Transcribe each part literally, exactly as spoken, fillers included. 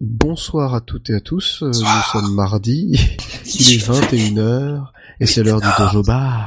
Bonsoir à toutes et à tous, euh, nous sommes mardi, il est vingt et une heures, et c'est l'heure du Dojo Bar.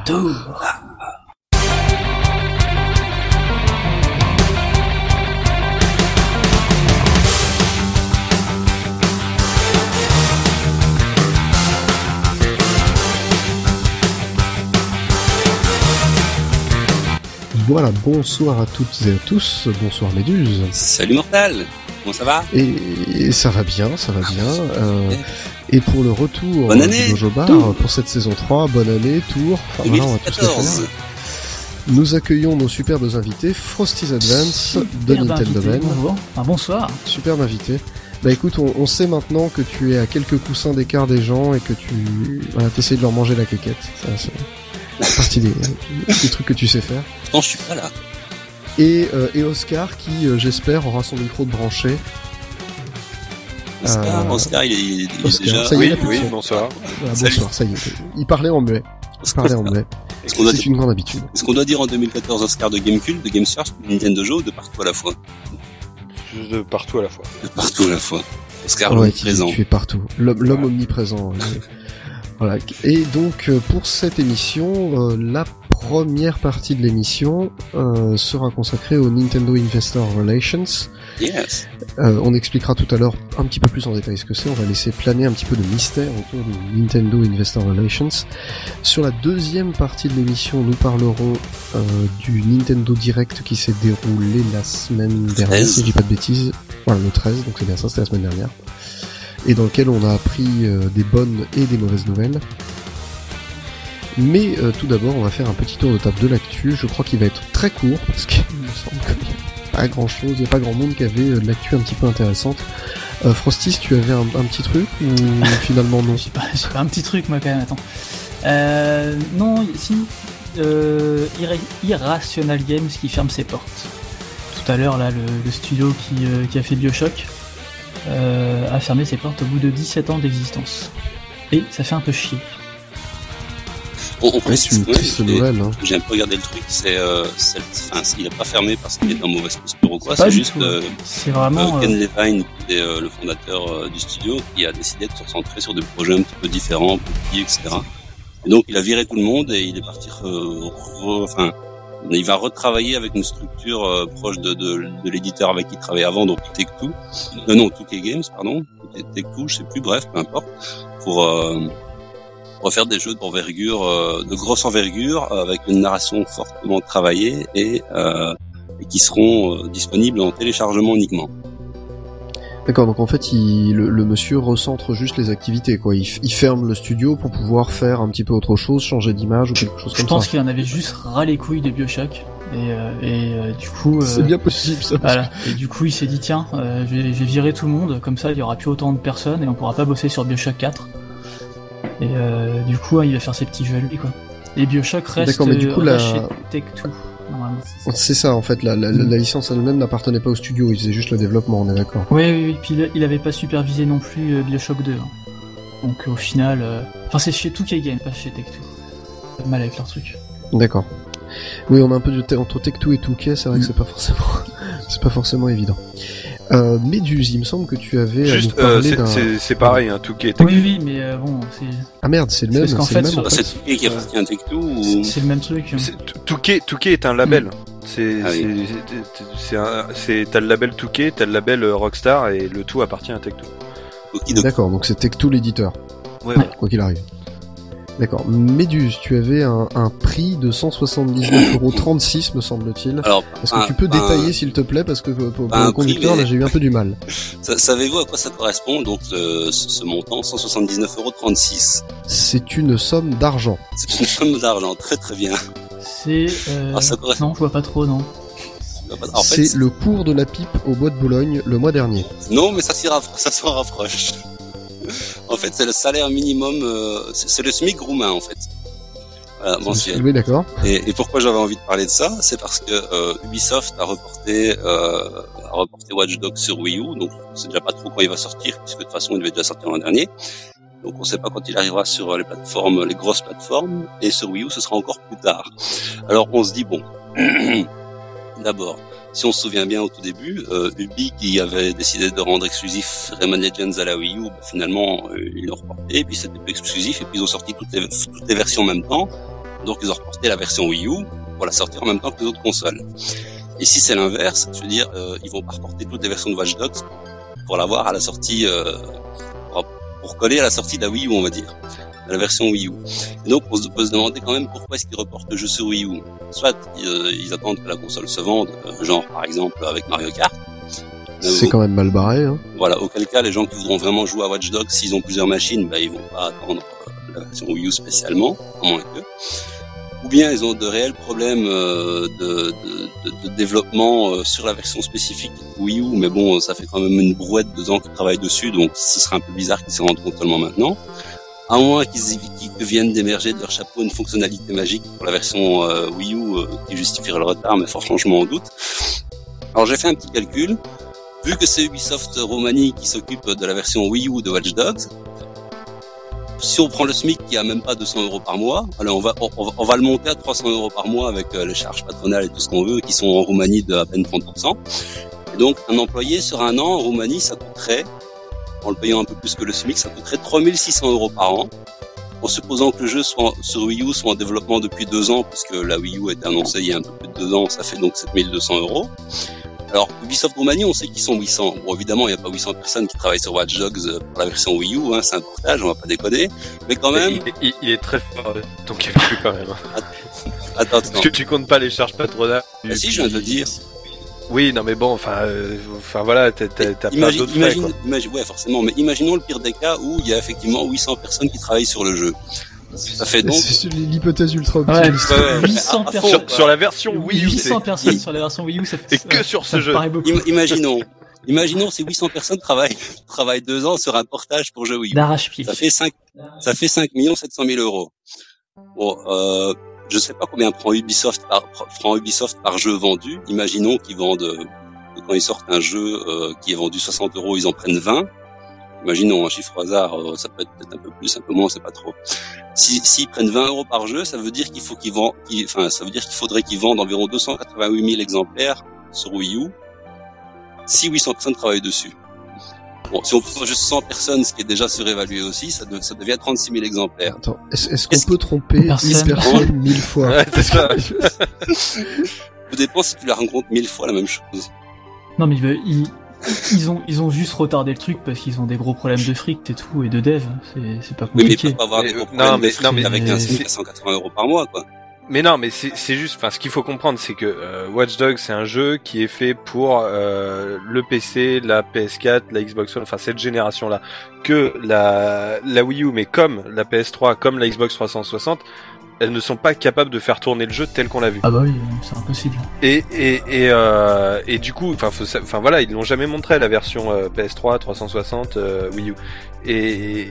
Voilà, bonsoir à toutes et à tous, bonsoir Méduse. Salut Mortal, comment ça va ? Et, et ça va bien, ça va bien. Euh, et pour le retour bonne du année, Dojo Bar Tour. Pour cette saison trois, bonne année, Tour. Enfin, voilà, on va tout faire. Nous accueillons nos superbes invités, Frosty's Advance de Nintendo Man. Bonjour, ah, bonsoir. Superbe invité. Bah écoute, on, on sait maintenant que tu es à quelques coussins d'écart des gens et que tu voilà, t'essayes de leur manger la quéquette. Ça, c'est... C'est partie des, des trucs que tu sais faire. Non, je suis pas là. Et, euh, et Oscar qui, euh, j'espère, aura son micro de branché. Oscar, euh, Oscar, il est, il est Oscar, déjà... Ça y est, oui, oui, bonsoir. Voilà, bonsoir, ça y est. Il parlait en muet. Il parlait en muet. Est-ce qu'on doit C'est dire... une grande habitude. Est-ce qu'on doit dire en deux mille quatorze Oscar de Gamecube, de GameSearch, de Nintendo Joe, de partout à la fois? Juste de partout à la fois. De partout à la fois. Oscar, ouais, omniprésent. Tu, tu es partout. L'homme, l'homme omniprésent. Voilà. Et donc pour cette émission, euh, la première partie de l'émission euh, sera consacrée au Nintendo Investor Relations. Yes. Euh, on expliquera tout à l'heure un petit peu plus en détail ce que c'est. On va laisser planer un petit peu de mystère autour du Nintendo Investor Relations. Sur la deuxième partie de l'émission, nous parlerons euh, du Nintendo Direct qui s'est déroulé la semaine dernière, si je dis pas de bêtises. Voilà, le treize, donc c'est bien ça, c'était la semaine dernière. Et dans lequel on a appris euh, des bonnes et des mauvaises nouvelles. Mais euh, tout d'abord, on va faire un petit tour de table de l'actu. Je crois qu'il va être très court, parce qu'il me semble qu'il n'y a pas grand-chose, il n'y a pas grand monde qui avait euh, de l'actu un petit peu intéressante. Euh, Frosty, tu avais un, un petit truc, ou finalement non? J'ai pas, j'ai pas un petit truc, moi, quand même, attends. Euh, non, si, euh, Irra- Irrational Games qui ferme ses portes. Tout à l'heure, là, le, le studio qui, euh, qui a fait BioShock euh, a fermé ses portes au bout de dix-sept ans d'existence. Et ça fait un peu chier. On, on Ouais, précise, c'est une ouais, triste j'ai- nouvelle. Hein. J'ai un peu regardé le truc, c'est, euh, c'est, enfin, il a pas fermé parce qu'il est en mauvaise posture ou quoi, Pas c'est du juste, tout. euh, C'est vraiment... euh, Ken euh, Levine, qui est euh, le fondateur euh, du studio, qui a décidé de se recentrer sur des projets un petit peu différents, petits, et cetera. Et donc, il a viré tout le monde et il est parti, re, re- enfin, il va retravailler avec une structure euh, proche de, de, de l'éditeur avec qui il travaillait avant, donc Take Two, euh, non, two K Games, pardon, Take Two, je sais plus, bref, peu importe, pour euh, refaire des jeux d'envergure, euh, de grosse envergure, euh, avec une narration fortement travaillée et, euh, et qui seront euh, disponibles en téléchargement uniquement. D'accord, donc en fait, il, le, le monsieur recentre juste les activités, quoi. Il, f- il ferme le studio pour pouvoir faire un petit peu autre chose, changer d'image ou quelque chose Je comme pense ça. qu'il en avait juste ras les couilles de BioShock. Et, euh, et euh, du coup... euh, C'est bien possible, ça. Voilà. Et du coup, il s'est dit, tiens, euh, je, vais, je vais virer tout le monde, comme ça, il y aura plus autant de personnes et on pourra pas bosser sur BioShock quatre. Et euh, du coup, hein, il va faire ses petits jeux à lui, quoi. Et BioShock reste, D'accord, mais du coup, euh, la- reste chez Take-Two, normalement. C'est ça, en fait, la, la, la licence elle-même n'appartenait pas au studio, il faisait juste le développement, on est d'accord. Oui, oui, oui. Puis il, il avait pas supervisé non plus euh, BioShock deux. Hein. Donc au final... euh, Enfin, c'est chez two K Games, pas chez Take-Two. Pas de mal avec leur truc. D'accord. Oui, on a un peu de t- entre Tech two et two K, c'est vrai que c'est pas forcément, c'est pas forcément évident. Euh, Méduse, il me semble que tu avais à nous Juste, parler euh, c'est, d'un... c'est, c'est pareil, hein, tout qui est Oui, oui, mais euh, bon, c'est, Ah merde, c'est le C'est même, parce qu'en c'est fait, le même, sur- en Ah, fait. c'est Touquet qui appartient à Take Two ou... c'est, c'est le même truc. hein. C'est, Touquet, Touquet est un label. Mm. C'est, Ah oui. c'est, c'est, c'est, un, c'est, t'as le label Touquet, t'as le label euh, Rockstar et le tout appartient à Take-Two. Okidoki. D'accord, donc c'est Tech two l'éditeur, Ouais, Ouais. quoi qu'il arrive. D'accord. Méduse, tu avais un, un prix de cent soixante-dix-neuf euros trente-six, me semble-t-il. Alors, Est-ce un- que tu peux un- détailler, s'il te plaît, parce que pour, pour un le conducteur, prix, mais- là, j'ai eu un peu du mal. Sa- Savez-vous à quoi ça correspond, donc, le- ce, ce montant, cent soixante-dix-neuf euros trente-six? C'est une somme d'argent. C'est une somme d'argent, très très bien. C'est... Euh... Ah, ça correspond. Non, je vois pas trop, non. En fait, C'est le cours de la pipe au bois de Boulogne le mois dernier. non, mais ça s'y raff- ça s'en rapproche. En fait, c'est le salaire minimum, euh, c'est c'est le SMIC roumain, en fait. Voilà, mensuel. Oui, d'accord. Et, et pourquoi j'avais envie de parler de ça, c'est parce que euh, Ubisoft a reporté, euh, a reporté Watch Dogs sur Wii U, donc on sait déjà pas trop quand il va sortir, puisque de toute façon il devait déjà sortir l'an dernier. Donc on sait pas quand il arrivera sur les plateformes, les grosses plateformes, et sur Wii U ce sera encore plus tard. Alors on se dit bon, D'abord, si on se souvient bien au tout début, euh, Ubi qui avait décidé de rendre exclusif Rayman Legends à la Wii U, bah, finalement euh, ils l'ont reporté, et puis c'était plus exclusif, et puis ils ont sorti toutes les, toutes les versions en même temps, donc ils ont reporté la version Wii U pour la sortir en même temps que les autres consoles. Et si c'est l'inverse, je veux dire, euh, ils vont pas reporter toutes les versions de Watch Dogs pour l'avoir à la sortie, euh, pour, pour coller à la sortie de la Wii U, on va dire, de la version Wii U. Et donc on se peut se demander quand même pourquoi est-ce qu'ils reportent le jeu sur Wii U. Soit euh, ils attendent que la console se vende, euh, genre par exemple avec Mario Kart. C'est euh, quand même mal barré, hein. Voilà, auquel cas les gens qui voudront vraiment jouer à Watch Dogs, s'ils ont plusieurs machines, bah ils vont pas attendre euh, la version Wii U spécialement, à moins que. Ou bien ils ont de réels problèmes euh, de, de, de, de développement euh, sur la version spécifique Wii U, mais bon, ça fait quand même une brouette de ans qu'ils travaillent dessus, donc ce serait un peu bizarre qu'ils s'en rendent compte seulement maintenant. À moins qu'ils, qu'ils viennent d'émerger de leur chapeau une fonctionnalité magique pour la version euh, Wii U euh, qui justifierait le retard, mais fort franchement en doute. Alors j'ai fait un petit calcul. Vu que c'est Ubisoft Roumanie qui s'occupe de la version Wii U de Watch Dogs, si on prend le SMIC qui a même pas deux cents euros par mois, alors on va on, on va le monter à trois cents euros par mois avec euh, les charges patronales et tout ce qu'on veut, qui sont en Roumanie de à peine trente pour cent. Et donc un employé sur un an en Roumanie, ça coûterait, en le payant un peu plus que le SMIC, ça coûterait trois mille six cents euros par an. En supposant que le jeu soit sur Wii U soit en développement depuis deux ans, puisque la Wii U a été annoncée il y a un peu plus de deux ans, ça fait donc sept mille deux cents euros. Alors, Ubisoft Roumanie, on sait qu'ils sont huit cents. Bon, évidemment, il n'y a pas huit cents personnes qui travaillent sur Watch Dogs pour la version Wii U, hein, c'est un portage, on va pas déconner. Mais quand même... Il, il, il est très fort, ton calcul quand même. Attends, attends. Parce que tu comptes pas les charges patronales. Ah si, je viens de le dire. Oui, non mais bon, enfin, euh, enfin voilà, t'as, t'as, t'as plein d'autres frais, imagine, quoi. Imagine, ouais, forcément, mais imaginons le pire des cas où il y a effectivement huit cents personnes qui travaillent sur le jeu. Ça fait donc... C'est l'hypothèse ultra ouais, optimiste. Ouais, ouais, huit cents à, à personnes. Sur, sur la version Wii U, huit cents c'est... personnes sur la version Wii U, ça fait... Et que sur ça ce jeu. paraît beaucoup. Im- imaginons, imaginons ces huit cents personnes travaillent, travaillent deux ans sur un portage pour jeu Wii U. D'arrache-pied. Ça fait cinq, ça fait cinq millions sept cent mille euros. Bon, euh, je sais pas combien prend Ubisoft par, prend Ubisoft par jeu vendu. Imaginons qu'ils vendent, euh, quand ils sortent un jeu, euh, qui est vendu soixante euros, ils en prennent vingt. Imaginons un chiffre au hasard, euh, ça peut être peut-être un peu plus, un peu moins, on sait pas trop. Si, s'ils prennent vingt euros par jeu, ça veut dire qu'il faut qu'ils vendent, qu'ils, enfin, ça veut dire qu'il faudrait qu'ils vendent environ deux cent quatre-vingt-huit mille exemplaires sur Wii U, si huit cents personnes travaillent dessus. Bon, si on prend juste cent personnes, ce qui est déjà surévalué aussi, ça, de, ça devient trente-six mille exemplaires. Attends, est-ce, est-ce qu'on Est-ce peut tromper personne. mille personnes mille fois? Ouais, c'est ça. Tout dépend si tu la rencontres mille fois la même chose. Non mais ils, ils ont ils ont juste retardé le truc parce qu'ils ont des gros problèmes de fric et tout et de dev. C'est c'est pas Oui, mais ils compliqué. peuvent pas avoir Mais, des gros euh, problèmes non, mais- de fric non, mais- avec un mais- SMIC à cent quatre-vingts euros par mois, quoi. Mais non, mais c'est, c'est juste, enfin, ce qu'il faut comprendre, c'est que euh, Watch Dogs, c'est un jeu qui est fait pour euh, le P C, la P S quatre, la Xbox One, enfin cette génération-là. Que la, la Wii U, mais comme la P S trois, comme la Xbox trois cent soixante, elles ne sont pas capables de faire tourner le jeu tel qu'on l'a vu. Ah bah oui, c'est impossible. Et et et, euh, et du coup, enfin, enfin voilà, ils l'ont jamais montré la version euh, P S trois, trois cent soixante, euh, Wii U. Et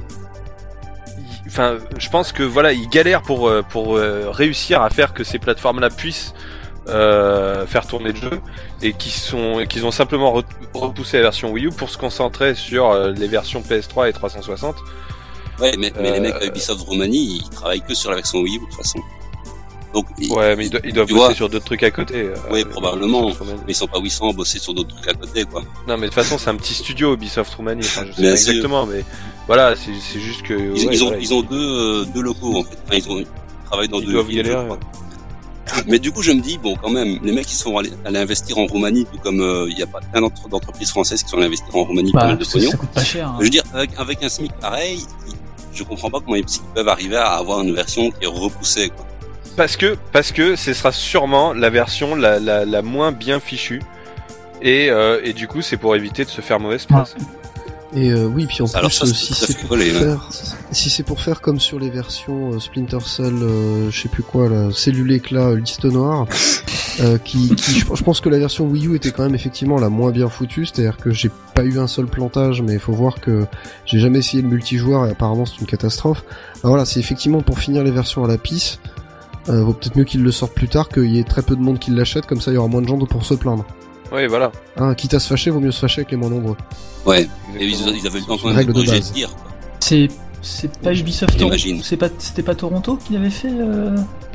enfin, je pense que voilà, ils galèrent pour euh, pour euh, réussir à faire que ces plateformes-là puissent euh, faire tourner le jeu et qui sont qu'ils ont simplement re- repoussé la version Wii U pour se concentrer sur euh, les versions P S trois et trois cent soixante. Ouais, mais, mais Euh, les mecs à Ubisoft Roumanie, ils travaillent que sur la version Wii U de toute façon. Donc, ils, Ouais, mais ils, do- ils doivent Tu bosser vois. sur d'autres trucs à côté. euh, Oui, probablement. Ubisoft Roumanie. mais ils sont pas huit cents à bosser sur d'autres trucs à côté, quoi. Non, mais de toute façon, c'est un petit studio Ubisoft Roumanie. Enfin, je sais Bien pas sûr. exactement, mais voilà, c'est c'est juste que Ils, ouais, ils ont, voilà, ils ont deux, euh, deux locaux, en fait. Enfin, ils ont, ils travaillent dans ils deux doivent villes, je galérer. crois. Mais du coup, je me dis, bon, quand même, les mecs, ils sont allés, allés investir en Roumanie, tout comme euh, il y a pas plein d'entre- d'entreprises françaises qui sont allées investir en Roumanie pas Bah, mal de ça, pognon. ça coûte pas cher. Hein. Je veux dire, avec, avec un SMIC pareil, ils- je comprends pas comment ils peuvent arriver à avoir une version qui est repoussée, quoi. Parce que parce que ce sera sûrement la version la la, la moins bien fichue et euh, et du coup c'est pour éviter de se faire mauvaise presse. Et euh, oui, puis en Alors plus, ça, euh, c'est si tout à c'est fait pour collé, faire, si c'est pour faire comme sur les versions euh, Splinter Cell, euh, je sais plus quoi, là, cellule éclat, euh, liste noire, euh, qui, qui je, je pense que la version Wii U était quand même effectivement la moins bien foutue, c'est-à-dire que j'ai pas eu un seul plantage, mais il faut voir que j'ai jamais essayé le multijoueur et apparemment c'est une catastrophe. Alors voilà, c'est effectivement pour finir les versions à la pisse. Euh, vaut peut-être mieux qu'ils le sortent plus tard, qu'il y ait très peu de monde qui l'achète, comme ça il y aura moins de gens pour se plaindre. Oui, voilà. Hein, quitte à se fâcher, vaut mieux se fâcher avec les moins nombreux. Ouais. Et ils, ils avaient le temps C'est quand une même de règle de corriger base. le tir, quoi. C'est c'est pas Ubisoft. J'imagine. C'est pas c'était pas Toronto qui l'avait fait. Euh...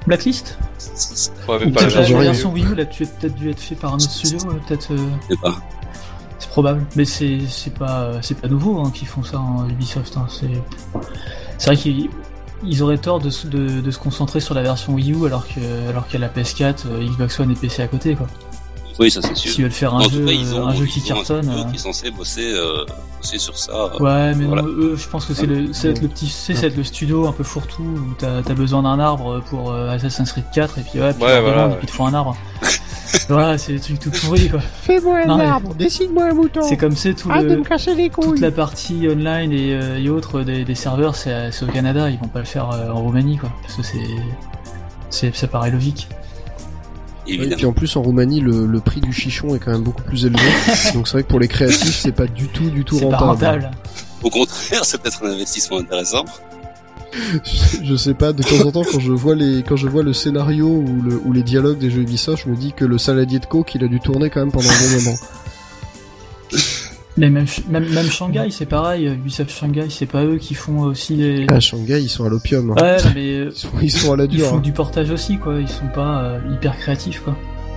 Blacklist Ouais, Ou même pas peut-être la la, version la Wii U. version Wii U, là, tu as peut-être dû être fait par un autre studio, euh, peut-être. euh, Je sais pas. C'est probable, mais c'est c'est pas c'est pas nouveau hein, qu'ils font ça en Ubisoft. Hein. C'est c'est vrai qu'ils ils auraient tort de, se- de de se concentrer sur la version Wii U alors que alors qu'il y a la P S quatre, euh, Xbox One et P C à côté quoi. Oui, ça c'est sûr. S'ils veulent faire un En jeu tout cas, ils ont, un jeu qui ils ont un cartonne. studio euh, qui est censé bosser, euh, bosser sur ça. euh. Ouais, mais Voilà. non, eux, je pense que c'est le, c'est être le petit, c'est c'est être le studio un peu fourre-tout où t'as, t'as besoin d'un arbre pour euh, Assassin's Creed quatre et puis ouais, puis Ouais, leur voilà, demande, ouais. et puis ils te font un arbre. Voilà, c'est des trucs tout pourris quoi. Fais-moi un Non, mais- arbre, décide-moi un mouton. C'est comme c'est tout Arrête de le, me casser les toute couilles. la partie online et, euh, et autres des, des serveurs, c'est, c'est au Canada, ils vont pas le faire euh, en Roumanie quoi, parce que c'est, c'est, ça paraît logique. Et Évidemment. puis en plus en Roumanie le, le prix du chichon est quand même beaucoup plus élevé. Donc c'est vrai que pour les créatifs c'est pas du tout du tout C'est pas rentable. rentable. Au contraire, c'est peut-être un investissement intéressant. Je, je sais pas, de temps en temps quand je vois les quand je vois le scénario ou, le, ou les dialogues des jeux Ubisoft, je me dis que le saladier de coke il a dû tourner quand même pendant un bon moment. Mais même, même, même Shanghai, c'est pareil, Ubisoft Shanghai, c'est pas eux qui font aussi les. À Shanghai ils sont à l'opium. Hein. Ouais, mais euh, Ils, sont, ils sont à la ils dure. font Hein. du portage aussi quoi, ils sont pas euh, hyper créatifs quoi.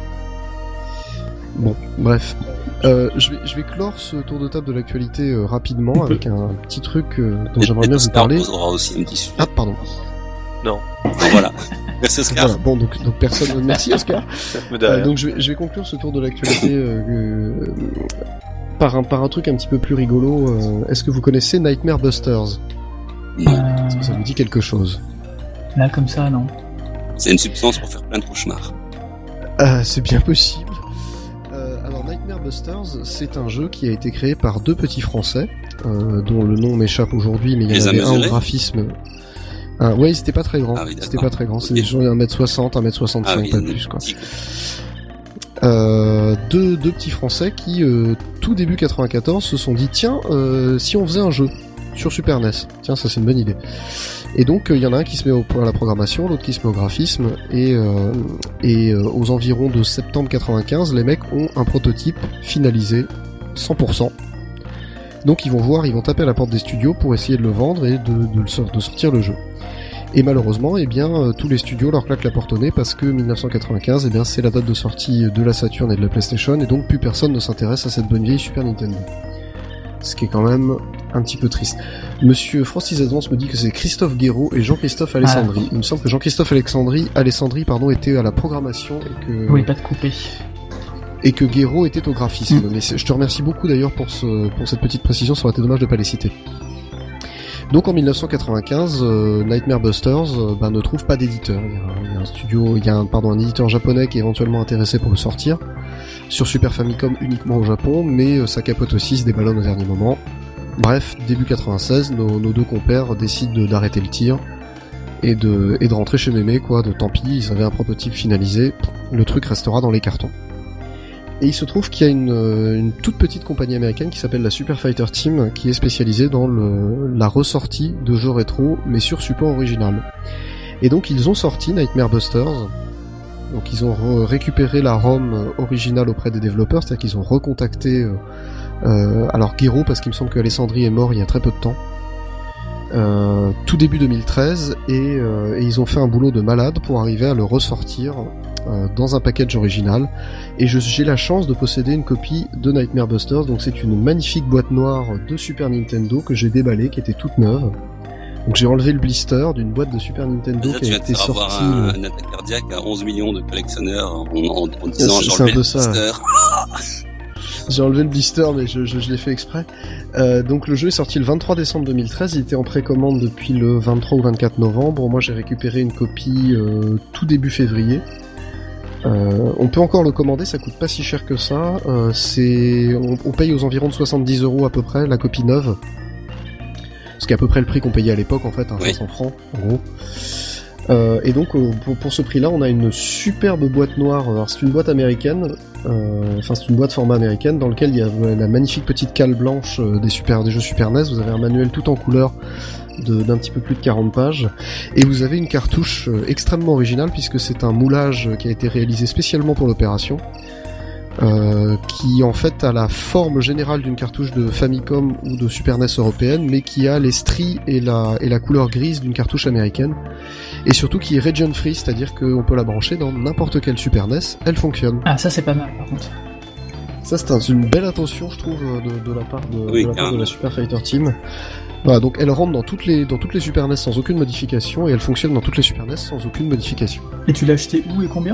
Bon, bref. Euh, je, vais, je vais clore ce tour de table de l'actualité euh, rapidement avec un petit truc euh, dont Et j'aimerais bien vous Oscar parler. posera aussi un petit sujet. Ah pardon. Donc voilà. Merci Oscar. Voilà. Bon donc, donc personne. Merci Oscar. Mais Euh, derrière. donc je vais, je vais conclure ce tour de l'actualité euh, euh, par un par un truc un petit peu plus rigolo. Euh, Est-ce que vous connaissez Nightmare Busters? Non. Euh, Est-ce que ça vous dit quelque chose? là comme ça, non. C'est une substance pour faire plein de cauchemars. Ah, c'est bien possible. Euh, alors Nightmare Busters, c'est un jeu qui a été créé par deux petits Français, euh, dont le nom m'échappe aujourd'hui, mais il y Les en avait un au Amesurés graphisme. Ah, ouais, c'était pas très grand. Ah oui, d'accord. C'était pas très grand. C'est Ok. des gens un mètre soixante, un mètre soixante-cinq, Ah oui, pas des plus quoi. petits- Euh, deux, deux petits Français qui, euh, tout début quatre-vingt-quatorze, se sont dit tiens, euh, si on faisait un jeu sur Super N E S, tiens, ça c'est une bonne idée. Et donc il euh, y en a un qui se met au, à la programmation, l'autre qui se met au graphisme, et, euh, et euh, aux environs de septembre quatre-vingt-quinze, les mecs ont un prototype finalisé cent pour cent. Donc ils vont voir, ils vont taper à la porte des studios pour essayer de le vendre et de, de, le sor- de sortir le jeu. Et malheureusement, eh bien, euh, tous les studios leur claquent la porte au nez parce que dix-neuf cent quatre-vingt-quinze, eh bien, c'est la date de sortie de la Saturn et de la PlayStation, et donc plus personne ne s'intéresse à cette bonne vieille Super Nintendo. Ce qui est quand même un petit peu triste. Monsieur Francis Advance me dit que c'est Christophe Guéraud et Jean-Christophe Alessandri. Ah. Il me semble que Jean-Christophe Alessandri, Alessandri pardon, était à la programmation et que, Vous voulez pas te couper. et que Guéraud était au graphisme. Mm. Mais c'est- je te remercie beaucoup d'ailleurs pour, ce, pour cette petite précision, ça aurait été dommage de pas les citer. Donc en dix-neuf cent quatre-vingt-quinze, euh, Nightmare Busters euh, ben, ne trouve pas d'éditeur. Il y, a un, il y a un studio, il y a un, pardon, un éditeur japonais qui est éventuellement intéressé pour le sortir sur Super Famicom uniquement au Japon, mais euh, ça capote aussi, se déballonne au dernier moment. Bref, début quatre-vingt-seize, nos, nos deux compères décident de- d'arrêter le tir et de, et de rentrer chez Mémé, quoi, de tant pis, ils avaient un prototype finalisé, le truc restera dans les cartons. Et il se trouve qu'il y a une, euh, une toute petite compagnie américaine qui s'appelle la Super Fighter Team, qui est spécialisée dans le, la ressortie de jeux rétro, mais sur support original. Et donc ils ont sorti Nightmare Busters. Donc ils ont re- récupéré la ROM euh, originale auprès des développeurs, c'est-à-dire qu'ils ont recontacté euh, euh, alors Guéraud, parce qu'il me semble que Alessandri est mort il y a très peu de temps. Euh, tout début deux mille treize, et, euh, et ils ont fait un boulot de malade pour arriver à le ressortir euh, dans un package original. Et je- j'ai la chance de posséder une copie de Nightmare Busters, donc c'est une magnifique boîte noire de Super Nintendo que j'ai déballée, qui était toute neuve. Donc j'ai enlevé le blister d'une boîte de Super Nintendo Déjà, qui tu a vas te été faire avoir sortie. un, un attaque cardiaque à onze millions de collectionneurs en, en, en disant C'est- j'ai c'est enlevé un peu le ça. blister. J'ai enlevé le blister, mais je, je, je l'ai fait exprès. Euh, donc le jeu est sorti le vingt-trois décembre deux mille treize, il était en précommande depuis le vingt-trois ou vingt-quatre novembre. Moi j'ai récupéré une copie euh, tout début février. Euh, on peut encore le commander, ça coûte pas si cher que ça. Euh, c'est, on, on paye aux environs de soixante-dix euros à peu près la copie neuve. Ce qui est à peu près le prix qu'on payait à l'époque en fait, hein, Oui. cinq cents francs en gros. Euh, et donc euh, pour, pour ce prix-là, on a une superbe boîte noire. Alors c'est une boîte américaine, euh, enfin c'est une boîte format américaine dans lequel il y a euh, la magnifique petite cale blanche euh, des super des jeux Super N E S. Vous avez un manuel tout en couleur de- d'un petit peu plus de quarante pages, et vous avez une cartouche euh, extrêmement originale puisque c'est un moulage qui a été réalisé spécialement pour l'opération. euh, qui en fait a la forme générale d'une cartouche de Famicom ou de Super N E S européenne, mais qui a les stries et la, et la couleur grise d'une cartouche américaine, et surtout qui est region free, c'est-à-dire qu'on peut la brancher dans n'importe quel Super N E S, elle fonctionne. Ah, ça c'est pas mal par contre. Ça c'est un, une belle attention, je trouve, de, de la part de, oui, de, la, part de la Super Fighter Team. Voilà, donc elle rentre dans toutes les dans toutes les Super N E S sans aucune modification, et elle fonctionne dans toutes les Super N E S sans aucune modification. Et tu l'as acheté où et combien ?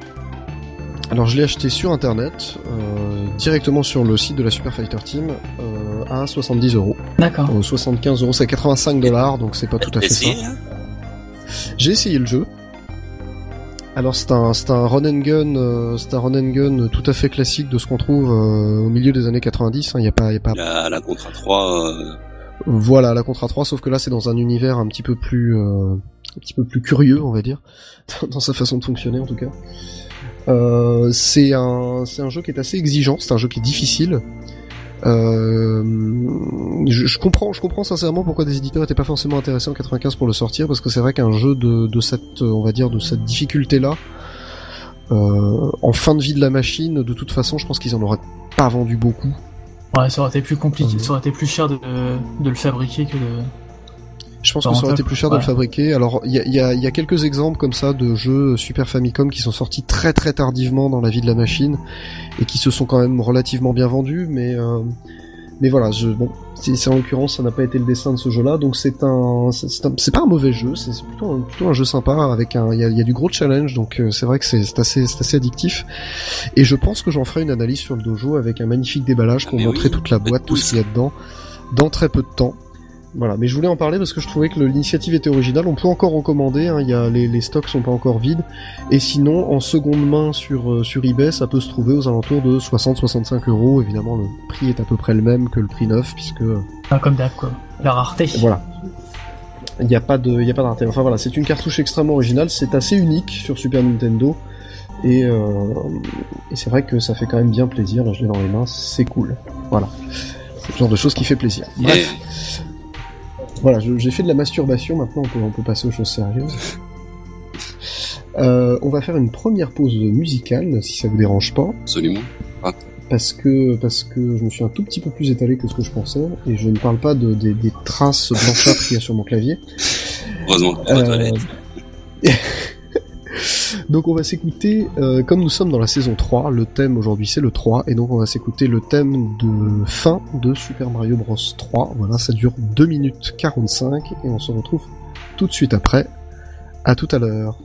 Alors je l'ai acheté sur internet, euh, directement sur le site de la Super Fighter Team, euh, à soixante-dix euros. D'accord. Euh, soixante-quinze euros, c'est quatre-vingt-cinq dollars, donc c'est pas tout à fait ça. J'ai essayé le jeu. Alors c'est un c'est un run and gun, euh, c'est un run and gun tout à fait classique de ce qu'on trouve euh, au milieu des années quatre-vingt-dix. Il hein, y a pas y a pas. La, la Contra trois. Euh... Voilà, la Contra trois, sauf que là c'est dans un univers un petit peu plus euh, un petit peu plus curieux, on va dire, dans sa façon de fonctionner en tout cas. Euh, c'est un c'est un jeu qui est assez exigeant, c'est un jeu qui est difficile. Euh, je, je comprends, je comprends sincèrement pourquoi des éditeurs étaient pas forcément intéressés en quatre-vingt-quinze pour le sortir, parce que c'est vrai qu'un jeu de, de cette, on va dire, de cette difficulté-là, euh, en fin de vie de la machine, de toute façon, je pense qu'ils en auraient pas vendu beaucoup. Ouais, ça aurait été plus compliqué, Mmh. ça aurait été plus cher de, de le fabriquer que de... Je pense que ça aurait été plus cher de ouais. le fabriquer. Alors, il y a, y, a, y a quelques exemples comme ça de jeux Super Famicom qui sont sortis très très tardivement dans la vie de la machine et qui se sont quand même relativement bien vendus, mais euh, mais voilà, je, bon, c'est, c'est en l'occurrence ça n'a pas été le destin de ce jeu-là, donc c'est un, c'est, c'est, un, c'est pas un mauvais jeu, c'est, c'est plutôt un, plutôt un jeu sympa avec un, il y a, y a du gros challenge, donc euh, c'est vrai que c'est, c'est assez, c'est assez addictif. Et je pense que j'en ferai une analyse sur le dojo avec un magnifique déballage pour ah, montrer oui, toute la boîte, tout ce qu'il y a dedans, dans très peu de temps. Voilà, mais je voulais en parler parce que je trouvais que l'initiative était originale. On peut encore en commander, hein, y a, les, les stocks sont pas encore vides. Et sinon, en seconde main sur, euh, sur eBay, ça peut se trouver aux alentours de soixante à soixante-cinq euros. Évidemment, le prix est à peu près le même que le prix neuf, puisque... Ah, comme d'hab, quoi. La rareté. Voilà. Il n'y a pas de, il y a pas de rareté. Enfin voilà, c'est une cartouche extrêmement originale, c'est assez unique sur Super Nintendo. Et, euh, et c'est vrai que ça fait quand même bien plaisir. Là, je l'ai dans les mains, c'est cool. Voilà. C'est le genre de choses qui fait plaisir. Bref. Et... Voilà, je, j'ai fait de la masturbation, maintenant on peut, on peut passer aux choses sérieuses. Euh, on va faire une première pause musicale, si ça vous dérange pas. Absolument. Ah. Parce que, parce que je me suis un tout petit peu plus étalé que ce que je pensais, et je ne parle pas de, de, des traces blanchâtres qu'il y a sur mon clavier. Heureusement que euh... toilette. Donc on va s'écouter, euh, comme nous sommes dans la saison trois, le thème aujourd'hui c'est le trois, et donc on va s'écouter le thème de fin de Super Mario Bros trois. Voilà, ça dure deux minutes quarante-cinq, et on se retrouve tout de suite après. À tout à l'heure.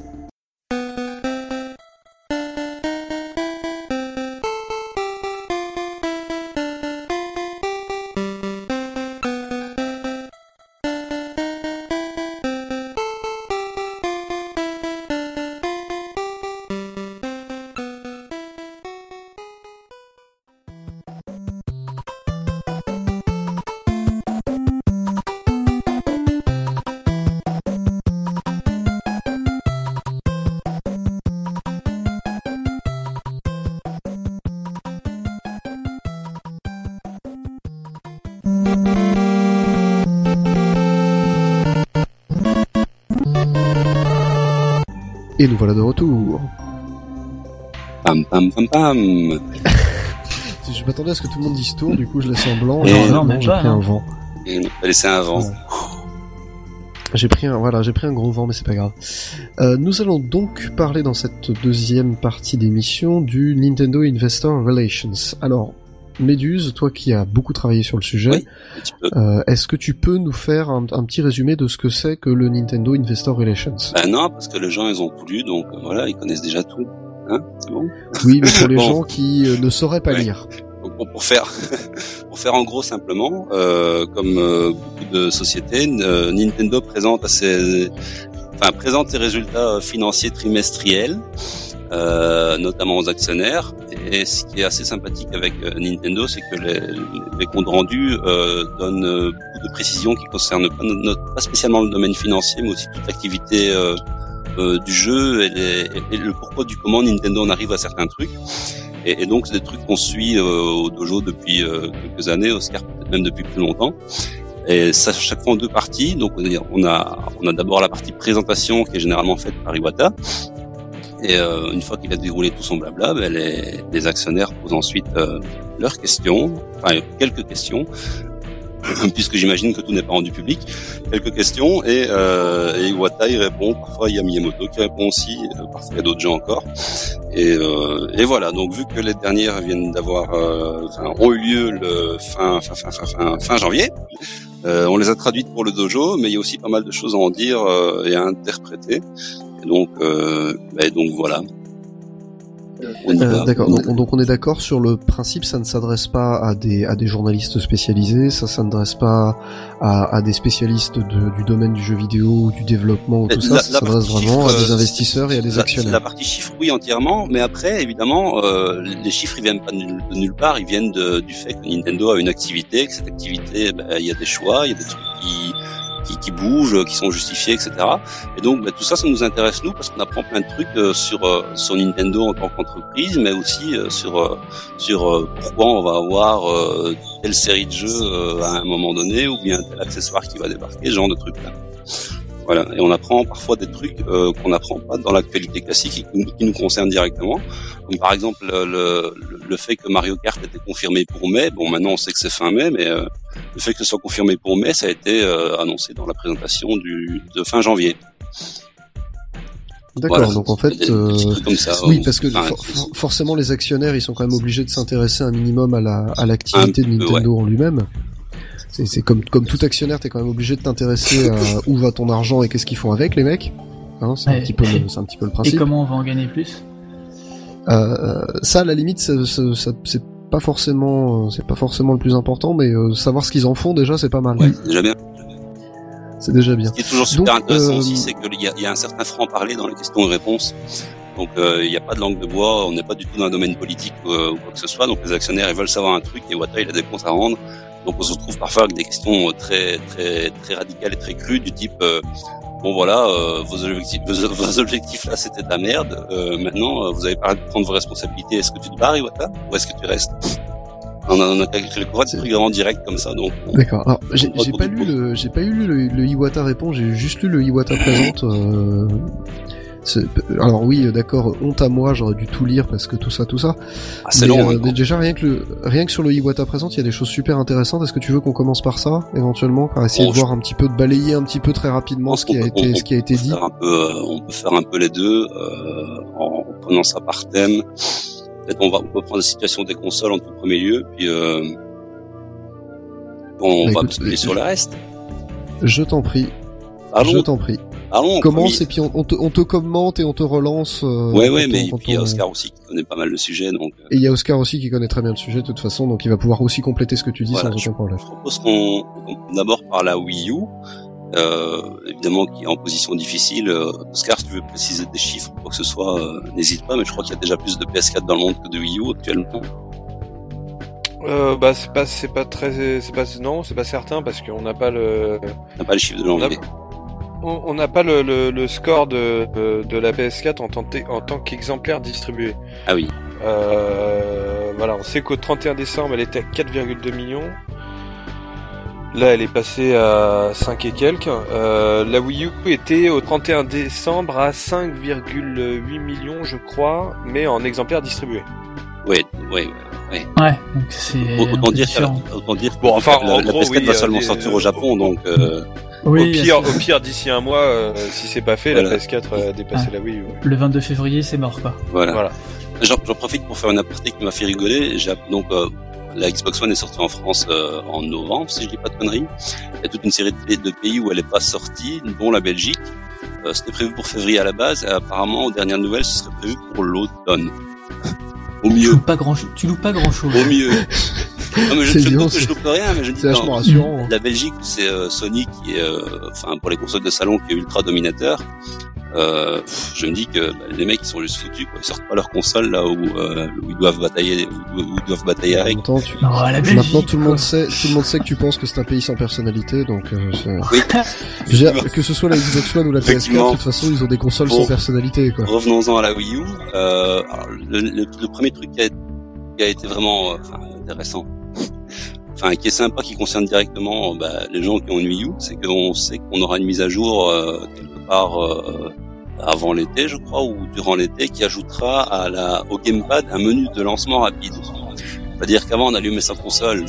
Et nous voilà de retour. Pam pam pam pam. Je m'attendais à ce que tout le monde dise tour, du coup je laisse en blanc. Et non, non, non, mais j'ai pas, pris hein. un vent. Et on va laisser un vent. Ouais. J'ai pris un, voilà, j'ai pris un gros vent, mais c'est pas grave. Euh, nous allons donc parler dans cette deuxième partie d'émission du Nintendo Investor Relations. Alors, Méduse, toi qui as beaucoup travaillé sur le sujet, oui, un petit peu. Euh, est-ce que tu peux nous faire un, un petit résumé de ce que c'est que le Nintendo Investor Relations? Ben non, parce que les gens ils ont tout lu, donc euh, voilà, ils connaissent déjà tout. Hein, c'est bon. Oui, mais pour les Bon. gens qui euh, ne sauraient pas Ouais. lire. Donc pour, pour faire, pour faire en gros simplement, euh, comme euh, beaucoup de sociétés, euh, Nintendo présente à ses, enfin présente ses résultats financiers trimestriels, euh, notamment aux actionnaires. Et ce qui est assez sympathique avec euh, Nintendo, c'est que les, les comptes rendus euh, donnent euh, beaucoup de précisions qui concernent pas, notre, pas spécialement le domaine financier, mais aussi toute l'activité euh, euh, du jeu et, les, et le pourquoi du comment Nintendo en arrive à certains trucs. Et, et donc c'est des trucs qu'on suit euh, au dojo depuis euh, quelques années, Oscar peut-être même depuis plus longtemps. Et ça chaque fois en deux parties. Donc on a on a, on a d'abord la partie présentation qui est généralement faite par Iwata. Et euh, une fois qu'il a déroulé tout son blabla, ben, les, les actionnaires posent ensuite euh, leurs questions, enfin quelques questions, puisque j'imagine que tout n'est pas rendu public, quelques questions, et, euh, et Iwata y répond, parfois il y a Miyamoto qui répond aussi, euh, parfois il y a d'autres gens encore, et, euh, et voilà, donc vu que les dernières viennent d'avoir, euh, enfin, ont eu lieu le fin, fin, fin, fin, fin, fin janvier, euh, on les a traduites pour le dojo, mais il y a aussi pas mal de choses à en dire euh, et à interpréter, et donc, euh, ben, donc voilà. Euh, d'accord. Donc, donc on est d'accord sur le principe, ça ne s'adresse pas à des à des journalistes spécialisés, ça s'adresse pas à, à des spécialistes de, du domaine du jeu vidéo ou du développement ou tout ça, la, ça la s'adresse vraiment chiffre, à des investisseurs et à des la, actionnaires. La partie chiffre, oui, entièrement, mais après, évidemment, euh, les chiffres ils viennent pas de nulle, de nulle part, ils viennent de, du fait que Nintendo a une activité, que cette activité, ben, il y a des choix, il y a des trucs qui Qui, qui bougent, qui sont justifiés, et cetera. Et donc, bah, tout ça, ça nous intéresse nous parce qu'on apprend plein de trucs euh, sur euh, sur Nintendo en tant qu'entreprise, mais aussi euh, sur euh, sur euh, pourquoi on va avoir euh, telle série de jeux euh, à un moment donné, ou bien tel accessoire qui va débarquer, ce genre de trucs là. Voilà. Et on apprend parfois des trucs euh, qu'on n'apprend pas dans l'actualité classique et qui, qui nous concernent directement. Comme par exemple le, le, le fait que Mario Kart était confirmé pour mai. Bon, maintenant on sait que c'est fin mai, mais euh, le fait que ce soit confirmé pour mai, ça a été euh, annoncé dans la présentation du de fin janvier. D'accord, voilà. Donc en fait, des, euh, des trucs comme ça, oui, euh, parce que enfin, for- for- forcément les actionnaires, ils sont quand même obligés de s'intéresser un minimum à la à l'activité de Nintendo ouais. en lui-même. C'est, c'est comme comme tout actionnaire, t'es quand même obligé de t'intéresser à où va ton argent et qu'est-ce qu'ils font avec les mecs. Hein, c'est, ouais. un petit peu le, c'est un petit peu le principe. Et comment on va en gagner plus ? euh, Ça, à la limite, ça, ça, ça, c'est pas forcément, c'est pas forcément le plus important, mais euh, savoir ce qu'ils en font déjà, c'est pas mal. Ouais, c'est déjà bien. C'est déjà bien. Ce qui est toujours super Donc, intéressant euh... aussi, c'est qu'il y a, y a un certain franc-parler dans les questions et réponses. Donc il euh, n'y a pas de langue de bois, on n'est pas du tout dans un domaine politique euh, ou quoi que ce soit. Donc les actionnaires ils veulent savoir un truc et Iwata il a des réponses à rendre. Donc on se retrouve parfois avec des questions très très très radicales et très crues du type euh, bon voilà euh, vos objectifs vos, vos objectifs là c'était de la merde. Euh, maintenant euh, vous avez parlé de prendre vos responsabilités. Est-ce que tu te barres Iwata ou est-ce que tu restes? On a, on a calculé le courant de trucs vraiment direct comme ça, donc. On... D'accord. Alors, j'ai, j'ai pas lu le, j'ai pas lu le, le Iwata répond, j'ai juste lu le Iwata présente. Euh... C'est... Alors oui, d'accord. Honte à moi, j'aurais dû tout lire parce que tout ça, tout ça. Ah, c'est mais, long. Euh, déjà rien que le, rien que sur le Iwata présente, il y a des choses super intéressantes. Est-ce que tu veux qu'on commence par ça, éventuellement, par essayer bon, de je... voir un petit peu, de balayer un petit peu très rapidement ce qui a été, on, ce qui a été dit. Un peu, euh, on peut faire un peu les deux euh, en prenant ça par thème. Peut-être on va, on peut prendre la situation des consoles en tout premier lieu, puis euh, on bah, va écoute, basculer sur le reste. Je t'en prie. Allons. Je t'en prie. Allons, commence premier... et puis on, on, te, on te commente et on te relance. Euh, ouais, ouais, mais on, puis il y a Oscar aussi qui connaît pas mal le sujet, donc. Et il y a Oscar aussi qui connaît très bien le sujet de toute façon, donc il va pouvoir aussi compléter ce que tu dis voilà, sans aucun problème. Je propose qu'on, qu'on d'abord par la Wii U, euh, évidemment qui est en position difficile. Euh, Oscar, si tu veux préciser des chiffres ou quoi que ce soit, euh, n'hésite pas. Mais je crois qu'il y a déjà plus de P S quatre dans le monde que de Wii U actuellement. Euh, bah c'est pas c'est pas très c'est pas non c'est pas certain parce qu'on n'a pas le on n'a pas le chiffre de l'anglais. On n'a pas le, le, le score de, de, de la P S quatre en tant, en tant qu'exemplaire distribué. Ah oui. Euh, voilà, on sait qu'au trente et un décembre, elle était à quatre virgule deux millions. Là, elle est passée à cinq et quelques. Euh, la Wii U était au trente et un décembre à cinq virgule huit millions, je crois, mais en exemplaires distribués. Oui, oui, oui. Ouais, donc c'est autant dire, autant dire. Bon, enfin, la, en la gros, P S quatre oui, va seulement euh, sortir au Japon, donc. Euh... Oui, au pire, au pire, d'ici un mois, euh, si c'est pas fait, voilà. la P S quatre a dépassé ah. la Wii U. Ouais. Le vingt-deux février, c'est mort, quoi. Voilà. voilà. J'en, j'en profite pour faire une aparté qui m'a fait rigoler. J'ai, donc, euh, la Xbox One est sortie en France euh, en novembre, si je dis pas de conneries. Il y a toute une série de, de pays où elle est pas sortie, dont la Belgique. Euh, c'était prévu pour février à la base, et apparemment, aux dernières nouvelles, ce serait prévu pour l'automne. Au mieux. Tu loupes pas grand, tu loupes pas grand chose. Au mieux. Non, mais je, c'est je, bien, je, c'est... je loupe rien, mais je dis c'est vachement rassurant. La Belgique, c'est euh, Sony qui est, euh, enfin pour les consoles de salon, qui est ultra dominateur. Euh, je me dis que bah, les mecs ils sont juste foutus, quoi. Ils sortent pas leur console là où, euh, où ils doivent batailler, où, où ils doivent batailler avec. Maintenant, tu... non, la Belgique, Maintenant tout le monde sait, tout le monde sait que tu penses que c'est un pays sans personnalité, donc euh, c'est... Oui. Je veux dire, que ce soit la Xbox One ou la P S quatre, de toute façon ils ont des consoles bon, sans personnalité, quoi. Revenons-en à la Wii U. Euh, alors, le, le, le premier truc qui a, qui a été vraiment, enfin, euh, intéressant. Enfin, qui est sympa, qui concerne directement bah, les gens qui ont une Wii U, c'est qu'on sait qu'on aura une mise à jour euh, quelque part euh, avant l'été, je crois, ou durant l'été, qui ajoutera à la, au gamepad un menu de lancement rapide. C'est-à-dire qu'avant, on allumait sa console,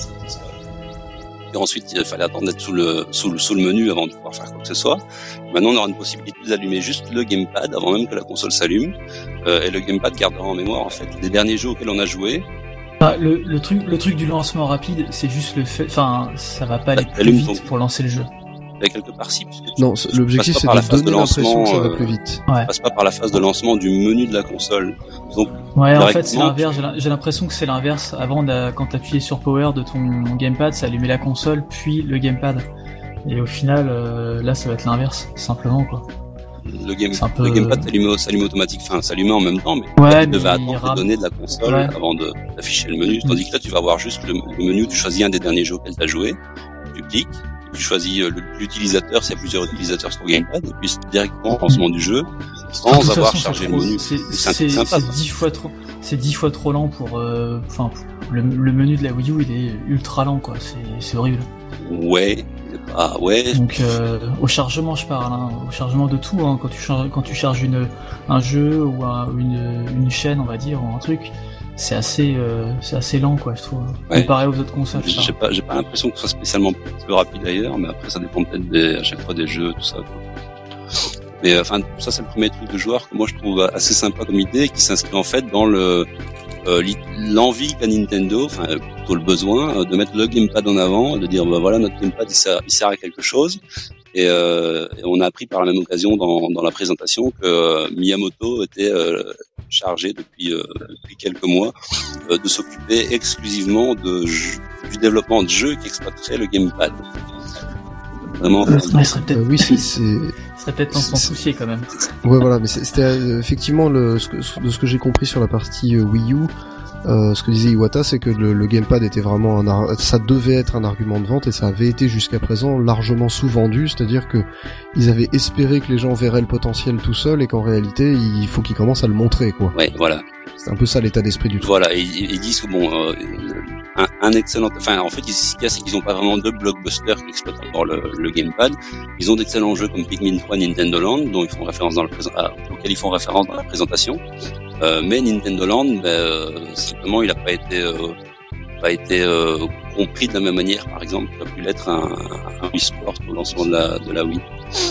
et ensuite, il fallait attendre d'être sous le, sous le, sous le menu avant de pouvoir faire quoi que ce soit. Maintenant, on aura une possibilité d'allumer juste le gamepad avant même que la console s'allume, euh, et le gamepad gardera en mémoire, en fait, les derniers jeux auxquels on a joué. Bah, le, le truc, le truc du lancement rapide, c'est juste le fait, enfin, ça va pas aller plus vite ton... pour lancer le jeu. Et quelque part si. Non, l'objectif c'est de donner l'impression que ça va plus vite. Ouais. Ça passe pas par la phase de lancement du menu de la console. Donc, ouais, en fait c'est l'inverse. J'ai l'impression que c'est l'inverse. Avant, quand t'appuyais sur Power de ton gamepad, ça allumait la console, puis le gamepad. Et au final, euh, là, ça va être l'inverse, simplement quoi. Le, game, peu... le gamepad s'allume automatiquement, enfin s'allumait en même temps, mais ouais, tu devais attendre ram... les données de la console ouais. avant de, d'afficher le menu. Tandis que là, tu vas avoir juste le, le menu, tu choisis un des derniers jeux auxquels tu as joué, tu cliques, tu choisis l'utilisateur, s'il y a plusieurs utilisateurs sur le gamepad, et puis directement au lancement du jeu, sans avoir façon, chargé le menu. C'est dix fois trop, c'est dix fois trop lent pour, enfin, euh, le, le menu de la Wii U, il est ultra lent, quoi. C'est horrible. Ouais. Ah ouais. Donc euh, au chargement, je parle, hein, au chargement de tout. Hein, quand tu charges, quand tu charges une, un jeu ou un, une, une chaîne, on va dire, ou un truc. C'est assez, euh, c'est assez lent, quoi, je trouve. Ouais. Comparé aux autres consoles. J'ai pas, j'ai pas l'impression que ce soit spécialement plus rapide d'ailleurs, mais après ça dépend peut-être des, à chaque fois des jeux, tout ça. Quoi. Mais enfin, ça c'est le premier truc de joueur que moi je trouve assez sympa comme idée, qui s'inscrit en fait dans le euh, l'envie qu'a Nintendo, enfin plutôt le besoin de mettre le gamepad en avant, de dire bah voilà notre gamepad il sert, il sert à quelque chose. Et, euh, et on a appris par la même occasion dans, dans la présentation que euh, Miyamoto était euh, chargé depuis, euh, depuis quelques mois euh, de s'occuper exclusivement de du développement de jeux qui exploiteraient le gamepad. Vraiment. Euh, ouais, serait peut-être, euh, oui, c'est, c'est... serait peut-être en s'en soucier quand même. Ouais, voilà, mais c'était euh, effectivement le, ce que, de ce que j'ai compris sur la partie euh, Wii U. Euh, ce que disait Iwata, c'est que le, le gamepad était vraiment un ar- ça devait être un argument de vente et ça avait été jusqu'à présent largement sous-vendu, c'est-à-dire que ils avaient espéré que les gens verraient le potentiel tout seul et qu'en réalité il faut qu'ils commencent à le montrer, quoi. Ouais, voilà. C'est un peu ça l'état d'esprit du truc. Voilà, et ils disent que bon, euh, un, un excellent, enfin en fait, ce qu'il y a, c'est qu'ils n'ont pas vraiment de blockbusters qui exploitent encore le, le gamepad. Ils ont d'excellents jeux comme Pikmin trois, Nintendo Land, dont ils font référence dans le présent, ah, auxquels ils font référence dans la présentation. Euh, mais Nintendo Land, ben, euh, simplement, il n'a pas été, euh, pas été euh, compris de la même manière, par exemple, qu'il a pu l'être un, un Wii Sport au lancement de la, de la Wii.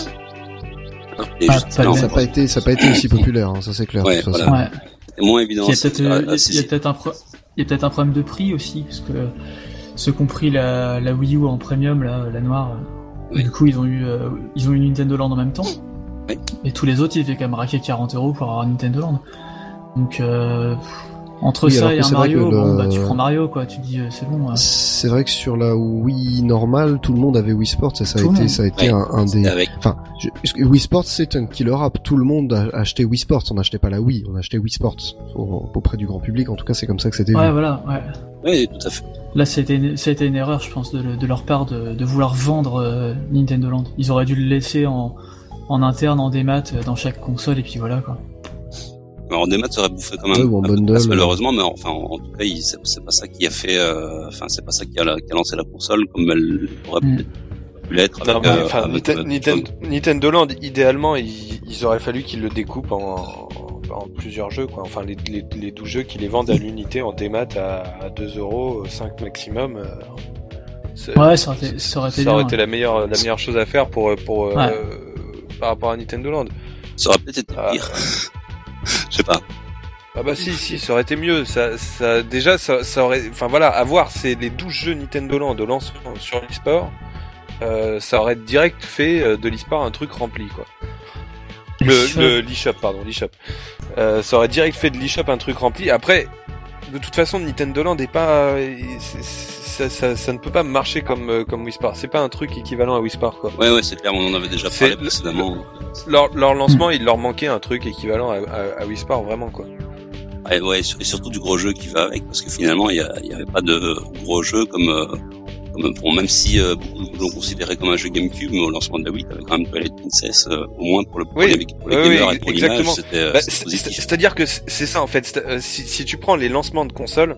Ah, ça n'a pas été, ça n'a pas été aussi populaire, hein, ça c'est clair. Ouais, voilà. Ouais. C'est moins évident. Il y a peut-être, euh, il y a peut-être un, pro- il y a peut-être un problème de prix aussi, parce que ceux qui ont pris la, la Wii U en premium, là, la noire, oui. Du coup, ils ont eu, euh, ils ont eu Nintendo Land en même temps. Oui. Et tous les autres, ils devaient quand même raquer quarante euros pour avoir Nintendo Land. Donc, euh, entre oui, ça et un Mario, le... bon, bah, tu prends Mario, quoi. Tu dis, euh, c'est bon. Ouais. C'est vrai que sur la Wii normale, tout le monde avait Wii Sports et ça a été, ça a été ouais. un, un des. Avec... Enfin, je... Wii Sports c'est un killer app. Tout le monde a acheté Wii Sports. On n'achetait pas la Wii, on achetait Wii Sports au... auprès du grand public. En tout cas, c'est comme ça que c'était. Ouais, vu. voilà. Ouais. Oui, tout à fait. Là, ça a été, ça a été une erreur, je pense, de, de leur part de, de vouloir vendre euh, Nintendo Land. Ils auraient dû le laisser en, en interne, en démat, dans chaque console, et puis voilà, quoi. Alors, en démat, ça aurait bouffé quand même, ouais, bon, un bundle, place, malheureusement, mais enfin, en, en tout cas, il, c'est, c'est pas ça qui a fait, euh, enfin, c'est pas ça qui a, qui a lancé la console comme elle aurait mm. pu l'être. Non, avec, mais, euh, enfin, avec, Nita- euh, Nintendo, Nintendo Land, idéalement, ils, ils auraient fallu qu'ils le découpent en, en plusieurs jeux, quoi. Enfin, les, les, les douze jeux qui les vendent à l'unité en démat à, à deux euros, cinq maximum. Euh, ouais, ça aurait été, ça aurait été, ça aurait bien, été ouais. la meilleure, la meilleure chose à faire pour, pour, ouais. euh, par rapport à Nintendo Land. Ça aurait peut-être été pire. Je sais pas. Ah bah si, si, ça aurait été mieux. Ça, ça, déjà, ça, ça aurait, enfin voilà, à voir, c'est les douze jeux Nintendo Land de lancement sur l'eSport, euh, ça aurait direct fait de l'eSport un truc rempli, quoi. Le, le l'eShop, pardon, l'eShop. Euh, ça aurait direct fait de l'eShop un truc rempli. Après, de toute façon, Nintendo Land est pas, c'est, ça, ça, ça ne peut pas marcher comme, comme Wii Sport. C'est pas un truc équivalent à Wii Sport, quoi. Ouais, ouais, c'est clair, on en avait déjà parlé précédemment. Leur, leur lancement, mmh. il leur manquait un truc équivalent à, à, à Wii Sport, vraiment, quoi. Ouais, ouais, et surtout du gros jeu qui va avec, parce que finalement, il y, a, il y avait pas de gros jeu comme, euh, comme bon, même si euh, beaucoup l'ont considéré comme un jeu GameCube, mais au lancement de la Wii, t'avais quand même Twilight Princess, euh, au moins pour le pour oui, les, pour les oui, gamers oui, et pour exactement. l'image, c'était, bah, c'était c'est, positif. C'est-à-dire que c'est ça en fait. C'est, si, si tu prends les lancements de consoles,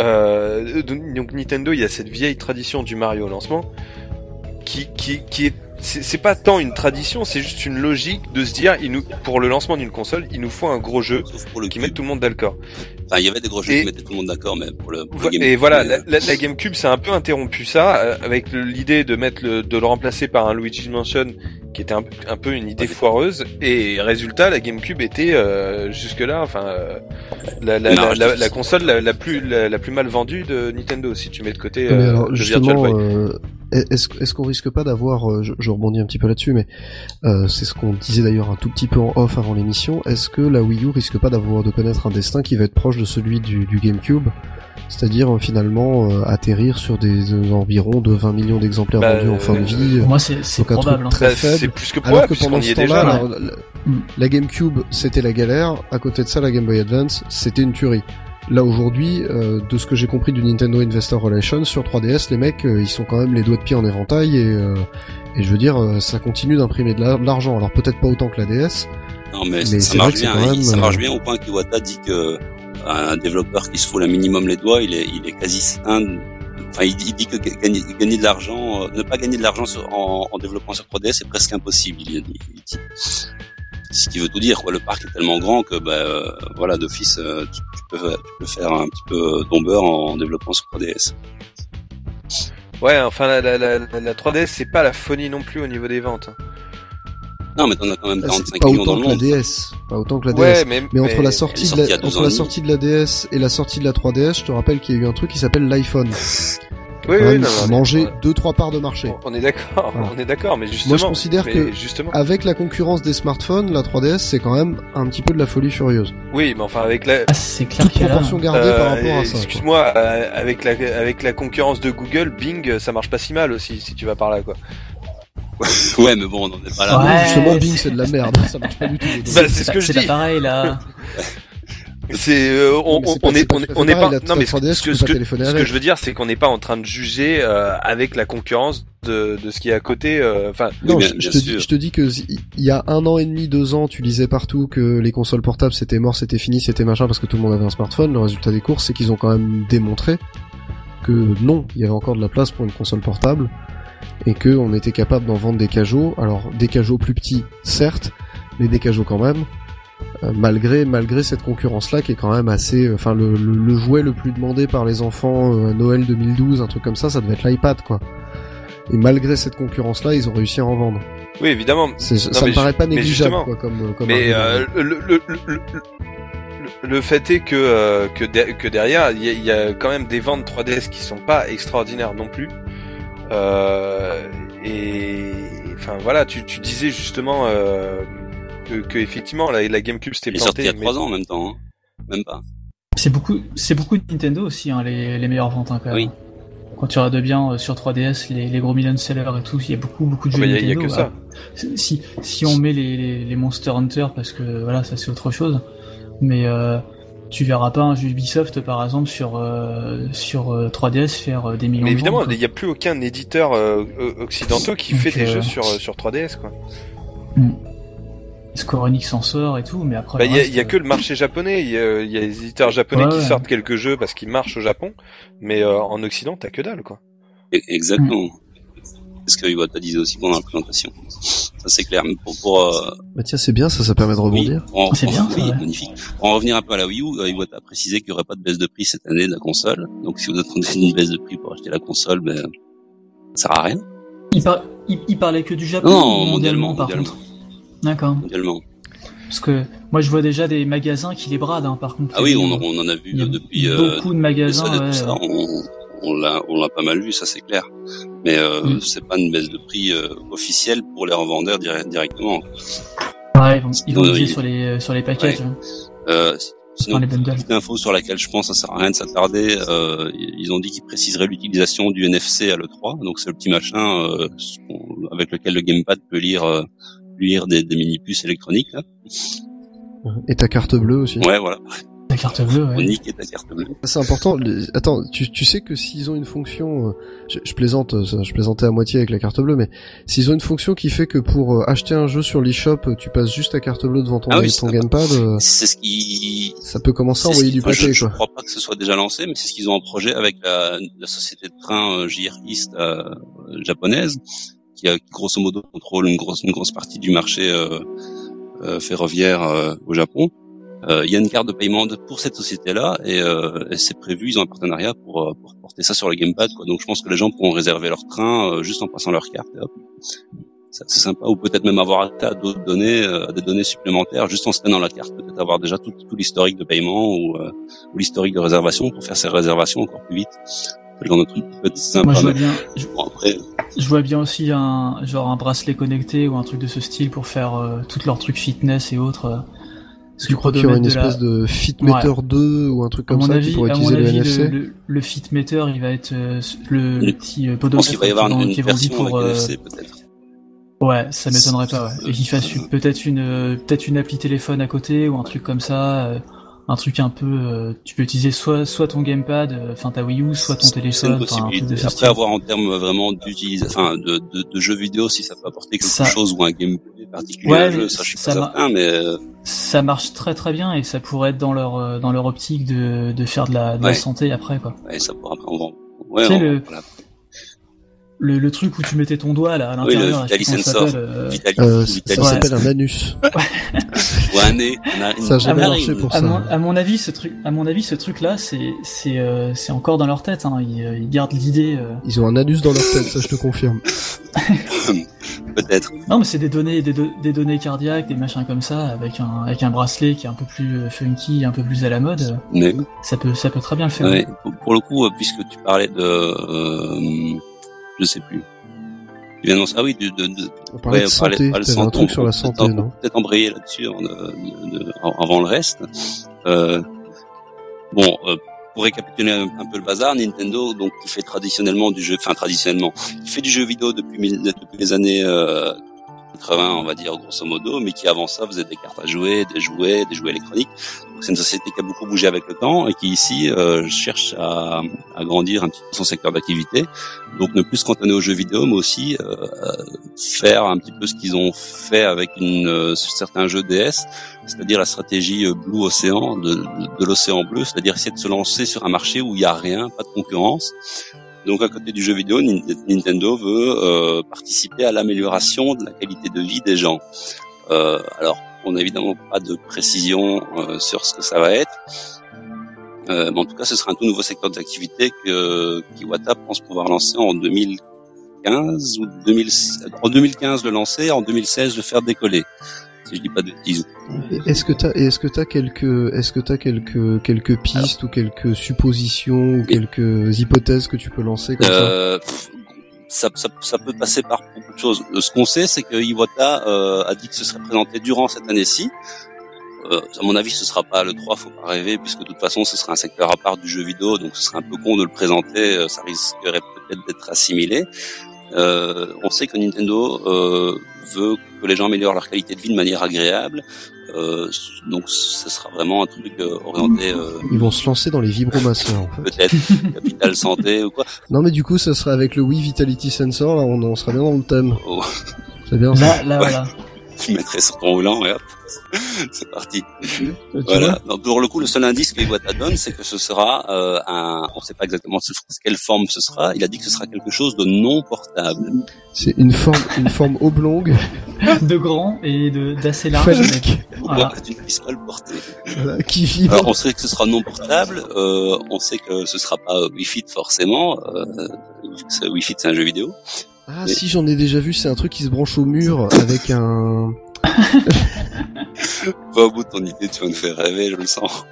euh, donc Nintendo, il y a cette vieille tradition du Mario au lancement, qui qui qui est c'est, c'est pas tant une tradition, c'est juste une logique de se dire, il nous, pour le lancement d'une console, il nous faut un gros jeu pour le qui mette tout le monde d'accord. Enfin, il y avait des gros jeux et, qui mettaient tout le monde d'accord, mais pour le, pour vo- le GameCube. Et voilà, mais... la, la, la GameCube, c'est un peu interrompu ça, euh, avec le, l'idée de mettre le, de le remplacer par un Luigi's Mansion, qui était un, un peu une idée foireuse, et résultat, la GameCube était, euh, jusque-là, enfin, euh, la, la, non, la, la, la console la, la plus, la, la plus mal vendue de Nintendo, si tu mets de côté, mais euh, alors, le justement, Virtual Boy. euh, est-ce, est-ce qu'on risque pas d'avoir, euh, je, je rebondis un petit peu là-dessus, mais euh, c'est ce qu'on disait d'ailleurs un tout petit peu en off avant l'émission, est-ce que la Wii U risque pas d'avoir de connaître un destin qui va être proche de celui du, du GameCube, c'est-à-dire euh, finalement euh, atterrir sur des, des environs de vingt millions d'exemplaires bah, vendus en fin de vie. Pour moi, c'est, c'est donc un probable. truc très Bah, faible. c'est plus que Alors probable, que pendant puisqu'on y ce est temps-là, déjà. la, la, la GameCube c'était la galère, à côté de ça la Game Boy Advance c'était une tuerie. Là aujourd'hui, euh, de ce que j'ai compris du Nintendo Investor Relations sur trois D S, les mecs euh, ils sont quand même les doigts de pied en éventail et, euh, et je veux dire euh, ça continue d'imprimer de, la, de l'argent. Alors peut-être pas autant que la D S. Non mais, mais ça marche que bien, même, il, ça marche euh... bien au point qu'Iwata dit que un développeur qui se fout un minimum les doigts, il est, il est quasi sain. Enfin, il, il dit que gagner, gagner de l'argent, euh, ne pas gagner de l'argent sur, en, en développant sur trois D S c'est presque impossible. Il, il, il dit. Ce qui veut tout dire, quoi. Le parc est tellement grand que, bah, euh, voilà, d'office, euh, tu, tu, peux, tu peux faire un petit peu tombeur en développant sur trois D S. Ouais, enfin, la, la, la, la trois D S, c'est pas la folie non plus au niveau des ventes. Non, mais t'en as quand même Ah, quarante-cinq pas millions dans autant le que la monde. D S, pas autant que la D Ouais, S. mais, mais entre mais, la sortie, elle est de la, sortie il y a entre deux la ans et sortie de la D S et la sortie de la trois D S, je te rappelle qu'il y a eu un truc qui s'appelle l'iPhone. Oui, Quand oui, même non, non, manger ouais. deux trois parts de marché. On est d'accord, Voilà. on est d'accord, mais justement. Moi, je considère mais que justement. avec la concurrence des smartphones, la trois D S c'est quand même un petit peu de la folie furieuse. Oui, mais enfin avec la. Ah, c'est clair Toute qu'il y a là. proportion gardée Euh, par rapport à ça. quoi. Excuse-moi, euh, avec la avec la concurrence de Google, Bing, ça marche pas si mal aussi, si tu vas par là, quoi. Ouais, mais bon, on n'en est pas là. Ouais. Non, justement, Bing c'est- c'est de la merde, ça marche pas du tout. Bah, C'est, c'est ce que je c'est dis. pas pareil là. C'est euh, on, Mais c'est on, pas- on c'est est pas on tout est à on fait est pas pareil, la non mais ce trois D S, ce tu que peux ce pas que, téléphoner ce que avec. je veux dire c'est qu'on n'est pas en train de juger euh, avec la concurrence de de ce qui est à côté euh, enfin Non, Oui, je, bien- je bien te sûr. dis, je te dis que si- il y a un an et demi, deux ans, tu lisais partout que les consoles portables c'était mort, c'était fini, c'était machin parce que tout le monde avait un smartphone. Le résultat des courses, c'est qu'ils ont quand même démontré que non, il y avait encore de la place pour une console portable et que on était capable d'en vendre des cajots. Alors des cajots plus petits, certes, mais des cajots quand même. Euh, malgré malgré cette concurrence là qui est quand même assez euh, enfin le, le, le jouet le plus demandé par les enfants euh, à Noël deux mille douze, un truc comme ça, ça devait être l'iPad quoi. Et malgré cette concurrence là, ils ont réussi à en vendre. oui évidemment C'est, ça mais me paraît ju- pas mais négligeable justement. quoi comme comme mais argument. euh, le, le, le, le, le, le fait est que euh, que, de- que derrière il y a, il y a quand même des ventes trois D S qui sont pas extraordinaires non plus euh, et enfin voilà tu tu disais justement euh, que, que effectivement la, la GameCube s'était Il est sorti plantée il y a mais- trois ans en même temps, hein. Même pas. C'est beaucoup, c'est beaucoup de Nintendo aussi, hein, les, les meilleures ventes, hein, quand même. Oui. Quand tu regardes bien euh, sur trois D S, les, les gros million sellers et tout, il y a beaucoup, beaucoup de Ah jeux bah, y a- y a Nintendo. que ça. Ah, si, si on met les, les, les Monster Hunter, parce que voilà, ça c'est autre chose, mais euh, tu verras pas un jeu Ubisoft par exemple sur euh, sur euh, trois D S faire euh, des millions mais de évidemment ventes, quoi. il n'y a plus aucun éditeur euh, euh, occidentaux qui Donc, fait des euh, jeux sur sur trois D S quoi. Square Enix s'en sort et tout, mais après. Bah, le il y a, reste, y a que le marché japonais, il y a, y a les éditeurs japonais Ouais, qui ouais. sortent quelques jeux parce qu'ils marchent au Japon, mais euh, en Occident t'as que dalle quoi. E- Exactement. C'est ce que Iwata disait aussi pendant la présentation. Ça c'est clair. Mais pour, pour euh, Bah tiens, c'est bien, ça, ça permet de rebondir. oui, en- C'est en- bien, ça, oui, ouais. magnifique. Pour en revenir un peu à la Wii U, euh, Iwata a précisé qu'il n'y aurait pas de baisse de prix cette année de la console. Donc si vous attendez une baisse de prix pour acheter la console, ben ça sert à rien. Il, par... il, il parlait que du Japon Non, ou mondialement, mondialement, par mondialement. contre. D'accord. Mondialement. Parce que moi je vois déjà des magasins qui les bradent, hein, par contre. Ah oui, on, on en a vu Il y a depuis euh, beaucoup de magasins. ça, Ouais, tout ça, ouais. on, on l'a on l'a pas mal vu, ça c'est clair. Mais euh, Mm. c'est pas une baisse de prix euh, officielle pour les revendeurs dire- directement. Ouais, ils vont, ils vont Euh, miser il- sur les sur les packages, Ouais. hein. Euh, sinon, Enfin, les bundles. petite info sur laquelle je pense ça sert à rien de s'attarder. Euh, ils ont dit qu'ils préciseraient l'utilisation du N F C à l'E trois, donc c'est le petit machin euh, ce qu'on- avec lequel le gamepad peut lire euh, lire des, des mini puces électroniques. Là. Et ta carte bleue aussi. Ouais, voilà. La carte bleue, On ouais. nique ta carte bleue. C'est important. les- Attends, tu, tu sais que s'ils ont une fonction, euh, je, je plaisante, euh, ça, je plaisantais à moitié avec la carte bleue, mais s'ils ont une fonction qui fait que pour euh, acheter un jeu sur l'eShop, euh, tu passes juste ta carte bleue devant ton, Ah oui, ton ça- gamepad, euh, C'est ce qui ça peut commencer à c'est ce envoyer qui- du enfin, je, pâté, je quoi. crois pas que ce soit déjà lancé, mais c'est ce qu'ils ont en projet avec la, la société de train euh, J R East euh, japonaise, qui a grosso modo contrôle une grosse une grosse partie du marché euh, euh, ferroviaire euh, au Japon. Euh, il y a une carte de paiement de, pour cette société-là et, euh, et c'est prévu, ils ont un partenariat pour, pour porter ça sur le gamepad, quoi. Donc je pense que les gens pourront réserver leur train euh, juste en passant leur carte. Et hop. C'est sympa, ou peut-être même avoir accès à d'autres données, euh, à des données supplémentaires, juste en scannant la carte, peut-être avoir déjà tout, tout l'historique de paiement ou, euh, ou l'historique de réservation pour faire ces réservations encore plus vite. C'est le genre de truc qui peut être sympa. Moi, je vois mais... bien, je... Bon, après... je vois bien aussi un genre un bracelet connecté ou un truc de ce style pour faire euh, tous leurs trucs fitness et autres. Euh... Tu crois qu'il y aura une espèce de, la... de Fitmeter ouais. deux ou un truc comme ça avis, qui pourrait utiliser le avis, N F C? Le, le, le Fitmeter, il va être euh, le, le petit euh, podomètre. Je pense qu'il va y avoir une, une version pour, avec euh... N F C peut-être. Ouais, ça m'étonnerait pas, ouais. Et qu'il fasse peut-être une, euh, peut-être une appli téléphone à côté ou un truc comme ça, euh, un truc un peu, euh, tu peux utiliser soit, soit ton gamepad, enfin euh, ta Wii U, soit ton téléphone. C'est une possibilité. Après avoir en termes vraiment d'utilisation, enfin, de, de, de jeux vidéo, si ça peut apporter quelque ça... chose ou un gameplay particulier, ouais, jeu, ça je suis pas certain, mais ça marche très très bien et ça pourrait être dans leur, dans leur optique de, de faire de la, de ouais. la santé après, quoi. Ouais, ça pourra après, on va, ouais, tu sais, on, le... voilà. Le, le truc où tu mettais ton doigt là à l'intérieur, oui, le Vitali Sensor. Euh... Vitali, euh, Vitali. Ça s'appelle un anus. Ou un nez. Ça a jamais marché pour à ça. Mon, à mon avis, ce truc, à mon avis, ce truc là, c'est c'est euh, c'est encore dans leur tête. Hein. Ils, ils gardent l'idée. Euh... Ils ont un anus dans leur tête, ça je te confirme. Peut-être. Non, mais c'est des données, des, do- des données cardiaques, des machins comme ça, avec un avec un bracelet qui est un peu plus funky, un peu plus à la mode. Mais ça peut ça peut très bien le faire. Ouais. Pour le coup, puisque tu parlais de euh... je sais plus. Tu viens d'annoncer, ah oui, de, de, de, on parlait ouais, de santé, parlait, t'avais un truc sur la santé, non? Peut-être embrayer là-dessus avant, de, de, de, avant le reste. Euh, bon, euh, pour récapituler un, un peu le bazar, Nintendo, donc, qui fait traditionnellement du jeu, enfin, traditionnellement, qui fait du jeu vidéo depuis, depuis les années, euh, quatre-vingts, on va dire, grosso modo, mais qui avant ça faisait des cartes à jouer, des jouets, des jouets électroniques. Donc, c'est une société qui a beaucoup bougé avec le temps et qui ici euh, cherche à, à grandir un petit peu son secteur d'activité. Donc ne plus se cantonner aux jeux vidéo, mais aussi euh, faire un petit peu ce qu'ils ont fait avec une, euh, certains jeux D S, c'est-à-dire la stratégie euh, Blue Ocean, de, de, de l'océan bleu, c'est-à-dire essayer de se lancer sur un marché où il n'y a rien, pas de concurrence. Donc à côté du jeu vidéo, Nintendo veut euh, participer à l'amélioration de la qualité de vie des gens. Euh, alors, on n'a évidemment pas de précision euh, sur ce que ça va être, euh, mais en tout cas, ce sera un tout nouveau secteur d'activité que qu'Iwata pense pouvoir lancer en deux mille quinze ou deux mille en deux mille quinze le lancer, en deux mille seize le faire décoller. Si je dis pas de bêtises. Est-ce que t'as, est-ce que t'as quelques, est-ce que t'as quelques, quelques pistes Alors, ou quelques suppositions ou quelques hypothèses que tu peux lancer comme euh, ça? Ça, ça, ça peut passer par beaucoup de choses. Ce qu'on sait, c'est que Iwata euh, a dit que ce serait présenté durant cette année-ci. Euh, à mon avis, ce sera pas le trois, faut pas rêver, puisque de toute façon, ce sera un secteur à part du jeu vidéo, donc ce serait un peu con de le présenter. Ça risquerait peut-être d'être assimilé. Euh, on sait que Nintendo euh, veut que les gens améliorent leur qualité de vie de manière agréable. Euh, donc, ce sera vraiment un truc euh, orienté. Euh, Ils vont se lancer dans les vibromasseurs, en fait. Peut-être Capital Santé ou quoi. Non, mais du coup, ça sera avec le Wii Vitality Sensor. Là, on, on sera bien dans le thème. Oh. C'est bien. Là, ça. là, ouais. voilà. Tu mettrais sur ton roulant et hop, c'est parti. Voilà. Donc, pour le coup, le seul indice que Iwata donne, c'est que ce sera euh, un. On ne sait pas exactement quelle forme ce sera. Il a dit que ce sera quelque chose de non portable. C'est une forme, une forme oblongue, de grand et de d'assez large. Avec... Voilà. C'est une pistole portée. Voilà, qui vibre. Alors, on sait que ce sera non portable. Euh, on sait que ce sera pas Wii-Fit forcément. Euh, Wii-Fit, c'est un jeu vidéo. Ah mais... si, j'en ai déjà vu, c'est un truc qui se branche au mur avec un... Va au bout de ton idée, tu vas me faire rêver, je le sens.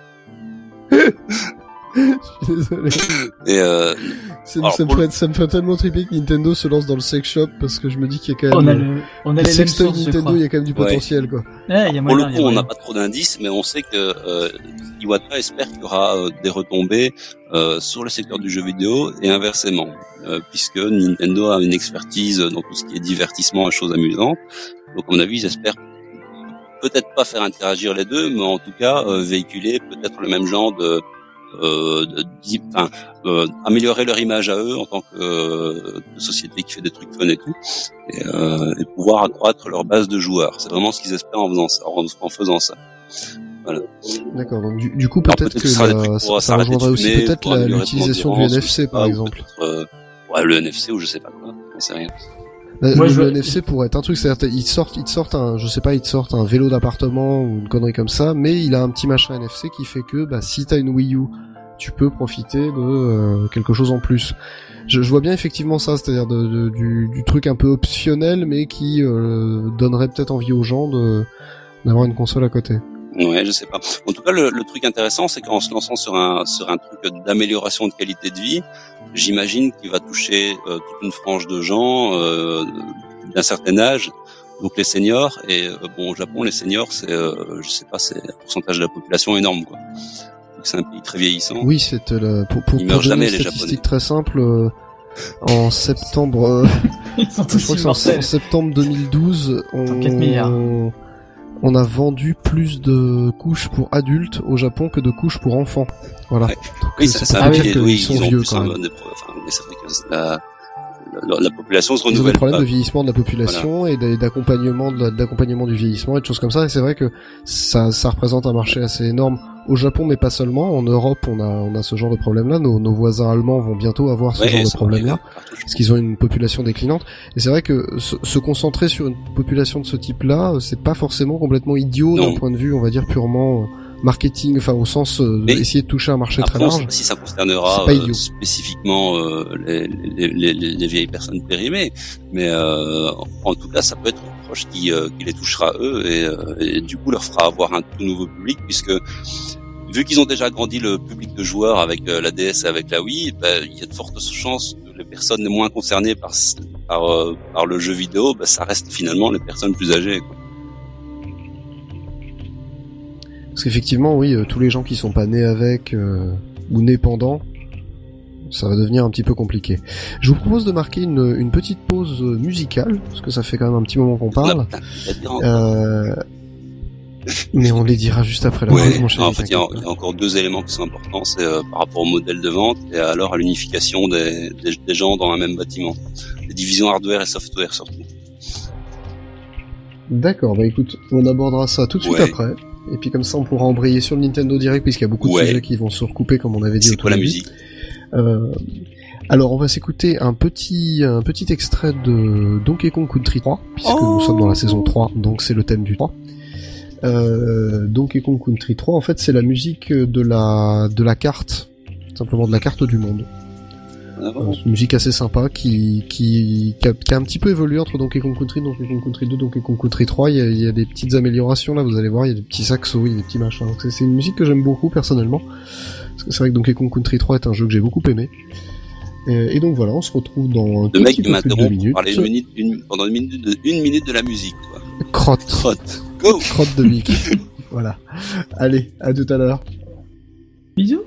Je suis désolé. Et euh... ça, Alors, ça, me ferait, le... ça me ferait tellement triper que Nintendo se lance dans le sex shop, parce que je me dis qu'il y a quand même... On a le, on a le sextoy Nintendo, il y a quand même du ouais. potentiel, quoi. Ouais, y a moyen, Pour le coup, on n'a pas trop d'indices, mais on sait que euh, Iwata espère qu'il y aura euh, des retombées euh, sur le secteur du jeu vidéo et inversement, euh, puisque Nintendo a une expertise dans tout ce qui est divertissement et choses amusantes. Donc, à mon avis, j'espère peut-être pas faire interagir les deux, mais en tout cas euh, véhiculer peut-être le même genre de Euh, de, de, enfin, euh, améliorer leur image à eux en tant que euh, société qui fait des trucs fun et tout, et, euh, et pouvoir accroître leur base de joueurs. C'est vraiment ce qu'ils espèrent en faisant ça. En, en faisant ça. Voilà. D'accord. Donc du, du coup peut-être, Alors, peut-être que, que la, ça, ça rejoindra aussi peut-être la, l'utilisation du N F C par exemple. Euh, ouais, le N F C ou je sais pas quoi. On sait rien. Le, Moi, le, je... le N F C pourrait être un truc, c'est-à-dire ils te sortent, ils te sortent un, je sais pas, ils te sortent un vélo d'appartement ou une connerie comme ça, mais il a un petit machin N F C qui fait que, bah, si t'as une Wii U, tu peux profiter de euh, quelque chose en plus. Je, je vois bien effectivement ça, c'est-à-dire de, de, du, du truc un peu optionnel, mais qui euh, donnerait peut-être envie aux gens de d'avoir une console à côté. Ouais, je sais pas. En tout cas, le, le truc intéressant, c'est qu'en se lançant sur un sur un truc d'amélioration de qualité de vie, j'imagine qu'il va toucher euh, toute une frange de gens euh, d'un certain âge, donc les seniors. Et euh, bon, au Japon, les seniors, c'est, euh, je sais pas, c'est un pourcentage de la population énorme, quoi. Donc c'est un pays très vieillissant. Oui, c'est la, pour pour, Ils pour meurent donner jamais, une les statistique Japonais. très simple. Euh, en septembre, euh, Ils sont je tous crois que c'est en, immortels. en septembre deux mille douze, on, quatre milliards. on a vendu plus de couches pour adultes au Japon que de couches pour enfants. Voilà. Ouais. Donc, Oui, euh, ça, c'est ça pour a dire été- qu'ils oui, sont ils ont vieux plus quand un- même. des- enfin, mais c'est vrai que la, la, la population se Ils ont des renouvelle problèmes pas. de vieillissement de la population et d'a- d'accompagnement de la- d'accompagnement du vieillissement et de choses comme ça. Et c'est vrai que ça, ça représente un marché assez énorme au Japon, mais pas seulement. En Europe, on a, on a ce genre de problème-là. Nos, nos voisins allemands vont bientôt avoir ce Ouais, genre de ça va problème-là. arriver partout, je Parce qu'ils ont une population déclinante. Et c'est vrai que se, se concentrer sur une population de ce type-là, euh, c'est pas forcément complètement idiot Non. d'un point de vue, on va dire, purement euh, marketing, enfin au sens euh, Mais d'essayer de toucher un marché Après, très on sait large. pas si ça C'est concernera pas euh, idiot. spécifiquement euh, les, les, les, les, les vieilles personnes périmées, mais euh, en tout cas, ça peut être une approche qui, euh, qui les touchera eux et, euh, et du coup leur fera avoir un tout nouveau public, puisque vu qu'ils ont déjà grandi le public de joueurs avec euh, la D S et avec la Wii, bah, il y a de fortes chances que les personnes les moins concernées par par, euh, par le jeu vidéo, bah, ça reste finalement les personnes plus âgées, quoi. Parce qu'effectivement, oui, euh, tous les gens qui sont pas nés avec euh, ou nés pendant, ça va devenir un petit peu compliqué. Je vous propose de marquer une, une petite pause euh, musicale, parce que ça fait quand même un petit moment qu'on On a parle. plein de trucs à dire encore. Euh, mais on les dira juste après la Ouais, pause, mon cher. en fait, il y, a, t'inquiète il y pas. a encore deux éléments qui sont importants, c'est euh, par rapport au modèle de vente et alors à l'unification des, des, des gens dans un même bâtiment. Les divisions hardware et software surtout. D'accord, bah écoute, on abordera ça tout de suite Ouais. après. Et puis comme ça, on pourra embrayer sur le Nintendo Direct, puisqu'il y a beaucoup de Ouais. sujets qui vont se recouper, comme on avait dit au C'est tout quoi la début. musique? Euh, alors, on va s'écouter un petit, un petit extrait de Donkey Kong Country trois, puisque Oh. nous sommes dans la saison trois, donc c'est le thème du trois. Euh, Donkey Kong Country trois, en fait, c'est la musique de la, de la carte, simplement de la carte du monde. Ah, Euh, c'est une musique assez sympa qui, qui, qui a, qui a un petit peu évolué entre Donkey Kong Country, Donkey Kong Country deux, Donkey Kong Country trois. Il y a, il y a des petites améliorations là, vous allez voir, il y a des petits saxos, il y a des petits machins. Donc c'est, c'est une musique que j'aime beaucoup personnellement. Parce que c'est vrai que Donkey Kong Country trois est un jeu que j'ai beaucoup aimé. Et, et donc voilà, on se retrouve dans un Le tout mec petit qui peu plus de deux m'interrompt pour minutes. parler une minute, une, pendant une minute de, une minute de la musique, quoi. Crotte. Crotte. Go! Crotte de Mick. Voilà. Allez, à tout à l'heure. Bisous.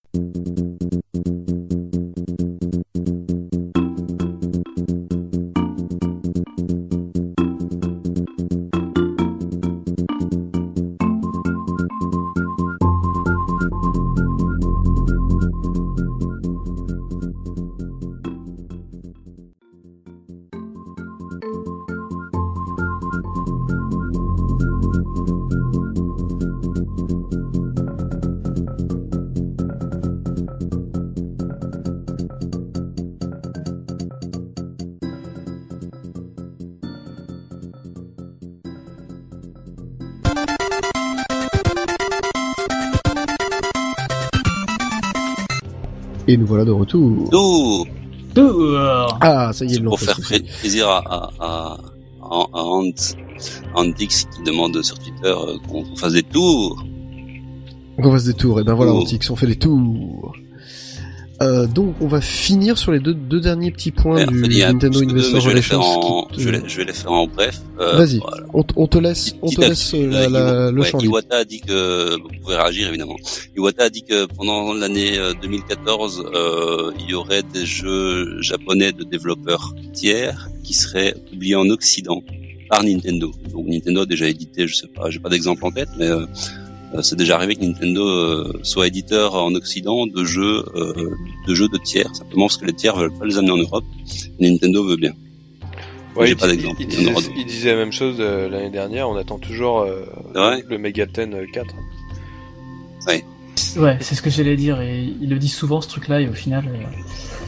Et nous voilà de retour. Tour! Tour. Ah, ça y est, ils l'ont Pour fait. faire ce coup-ci. plaisir à, à, à, à, à Hans, Antix qui demande sur Twitter euh, qu'on qu'on fasse des tours. On fasse des tours. Et ben voilà, Tours. Antix, on fait des tours. Euh, donc on va finir sur les deux, deux derniers petits points Ouais, du en fait, il y a Nintendo plus que deux, mais Investor je vais les faire Relations. en, qui te- je vais, les- je vais les faire en bref. Euh, Vas-y, voilà. on, t- on te laisse, on te Petit laisse actu, la, euh, la- Iwa- le ouais, champ libre. Iwata a dit que, vous pouvez réagir évidemment. Iwata a dit que pendant l'année euh, deux mille quatorze, euh, il y aurait des jeux japonais de développeurs tiers qui seraient publiés en Occident par Nintendo. Donc Nintendo a déjà édité, je sais pas, j'ai pas d'exemple en tête, mais euh, euh, c'est déjà arrivé que Nintendo euh, soit éditeur en Occident de jeux, euh, de jeux de tiers, simplement parce que les tiers veulent pas les amener en Europe. Et Nintendo veut bien. Ouais, J'ai il, pas dis- d'exemple. il Il y en disait, aura d'autres. il disait la même chose euh, l'année dernière. On attend toujours euh, C'est vrai le Megaten quatre. Ouais, c'est ce que j'allais dire, et il le dit souvent ce truc-là, et au final, euh,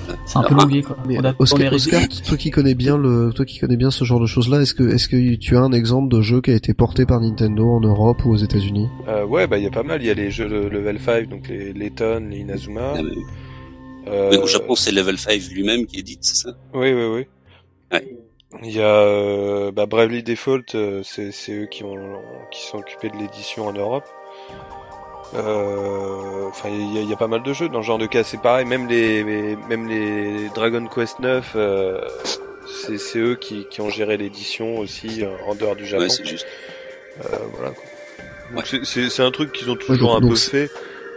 c'est un peu longué, quoi. Mais On a- Oscar, on les Oscar, toi qui connais bien le, toi qui connais bien ce genre de choses-là, est-ce que, est-ce que tu as un exemple de jeu qui a été porté par Nintendo en Europe ou aux États-Unis? Euh, ouais, bah il y a pas mal. Il y a les jeux de level cinq, donc les Layton, les Inazuma. Ah, mais- Euh, mais au Japon, c'est Level cinq lui-même qui édite, c'est ça? Oui, oui, oui. Ouais. Il y a euh, bah, Bravely Default, euh, c'est c'est eux qui ont qui sont occupés de l'édition en Europe. Euh, Enfin, il y, a- il y a pas mal de jeux dans ce genre de cas. C'est pareil, même les les- même les Dragon Quest neuf, euh, c'est c'est eux qui qui ont géré l'édition aussi euh, en dehors du Japon. Ouais, c'est juste. Euh, voilà. Quoi. Donc Ouais. c'est- c'est c'est un truc qu'ils ont toujours donc- un donc peu c'est- fait.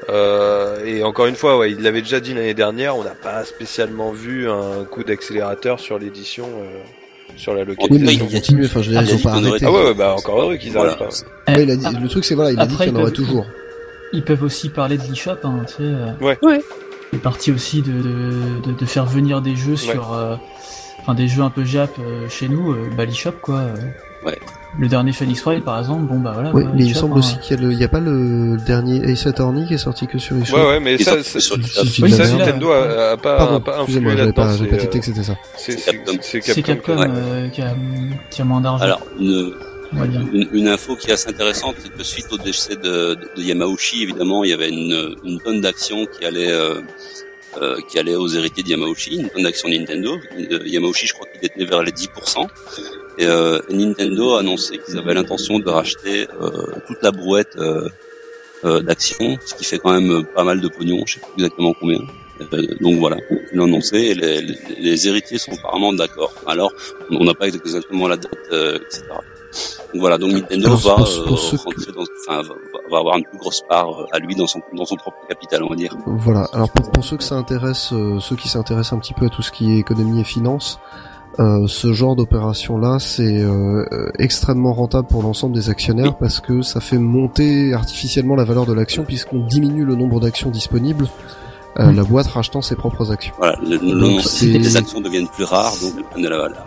Euh, et encore une fois, ouais, il l'avait déjà dit l'année dernière, on n'a pas spécialement vu un coup d'accélérateur sur l'édition, euh, sur la Oui, localisation. mais ils ont continué, enfin, je veux dire, Ah, ils ont il pas y a dit qu'on arrêté. aurait- Ah ouais, ouais, bah encore heureux qu'ils Voilà. arrêtent pas. Eh, Ouais, il a dit, ah, le truc c'est voilà, il a dit après, qu'il y en ils aurait peuvent- toujours. Ils peuvent aussi parler de l'eShop, hein, tu sais. euh, Ouais. Ouais. Il est parti aussi de, de, de, de faire venir des jeux sur, euh, enfin des jeux un peu Jap euh, chez nous, euh, bah l'eShop quoi. euh. Ouais. Le dernier Phoenix Wright par exemple, bon bah voilà. Oui, quoi, mais il me eShop, semble hein. aussi qu'il y a le, il y a pas le dernier Ace Attorney qui est sorti que sur eShop. Ouais, ouais, mais Ils ça, sont ça, sur le Si, si, Oui, de la ça, merde. c'est Nintendo a, a pas, Pardon, a pas influé excusez-moi, j'avais là-dedans. pas, j'avais pas c'est, tilté que c'était ça. c'est, C'est c'est, Capcom. c'est C'est Capcom. Capcom ouais. euh, qui, a, qui a moins d'argent. Alors, une, on va dire. une, une info qui est assez intéressante, c'est que suite au décès de, de, de Yamauchi, évidemment, il y avait une, une tonne d'actions qui allait, euh, euh, qui allait aux héritiers de Yamauchi, une tonne d'actions Nintendo. Euh, Yamauchi, je crois qu'il détenait vers les dix pour cent. Et, euh, et Nintendo a annoncé qu'ils avaient l'intention de racheter euh, toute la brouette euh, euh, d'actions, ce qui fait quand même pas mal de pognon, je sais plus exactement combien. Euh, donc voilà, ils l'ont annoncé et les, les, les héritiers sont apparemment d'accord. Alors, on n'a pas exactement la date, euh, et cetera. Donc voilà, donc Nintendo Alors, va pour- euh, pour ceux rentrer dans, enfin, va, va avoir une plus grosse part euh, à lui dans son dans son propre capital, on va dire. Voilà. Alors pour, pour ceux que ça intéresse, euh, ceux qui s'intéressent un petit peu à tout ce qui est économie et finance, euh, ce genre d'opération-là, c'est euh, euh, extrêmement rentable pour l'ensemble des actionnaires parce que ça fait monter artificiellement la valeur de l'action puisqu'on diminue le nombre d'actions disponibles. Euh, Mm. La boîte rachetant ses propres actions. Voilà, le, le- Donc, le- c'est- les actions deviennent plus rares, donc elles prennent de la valeur.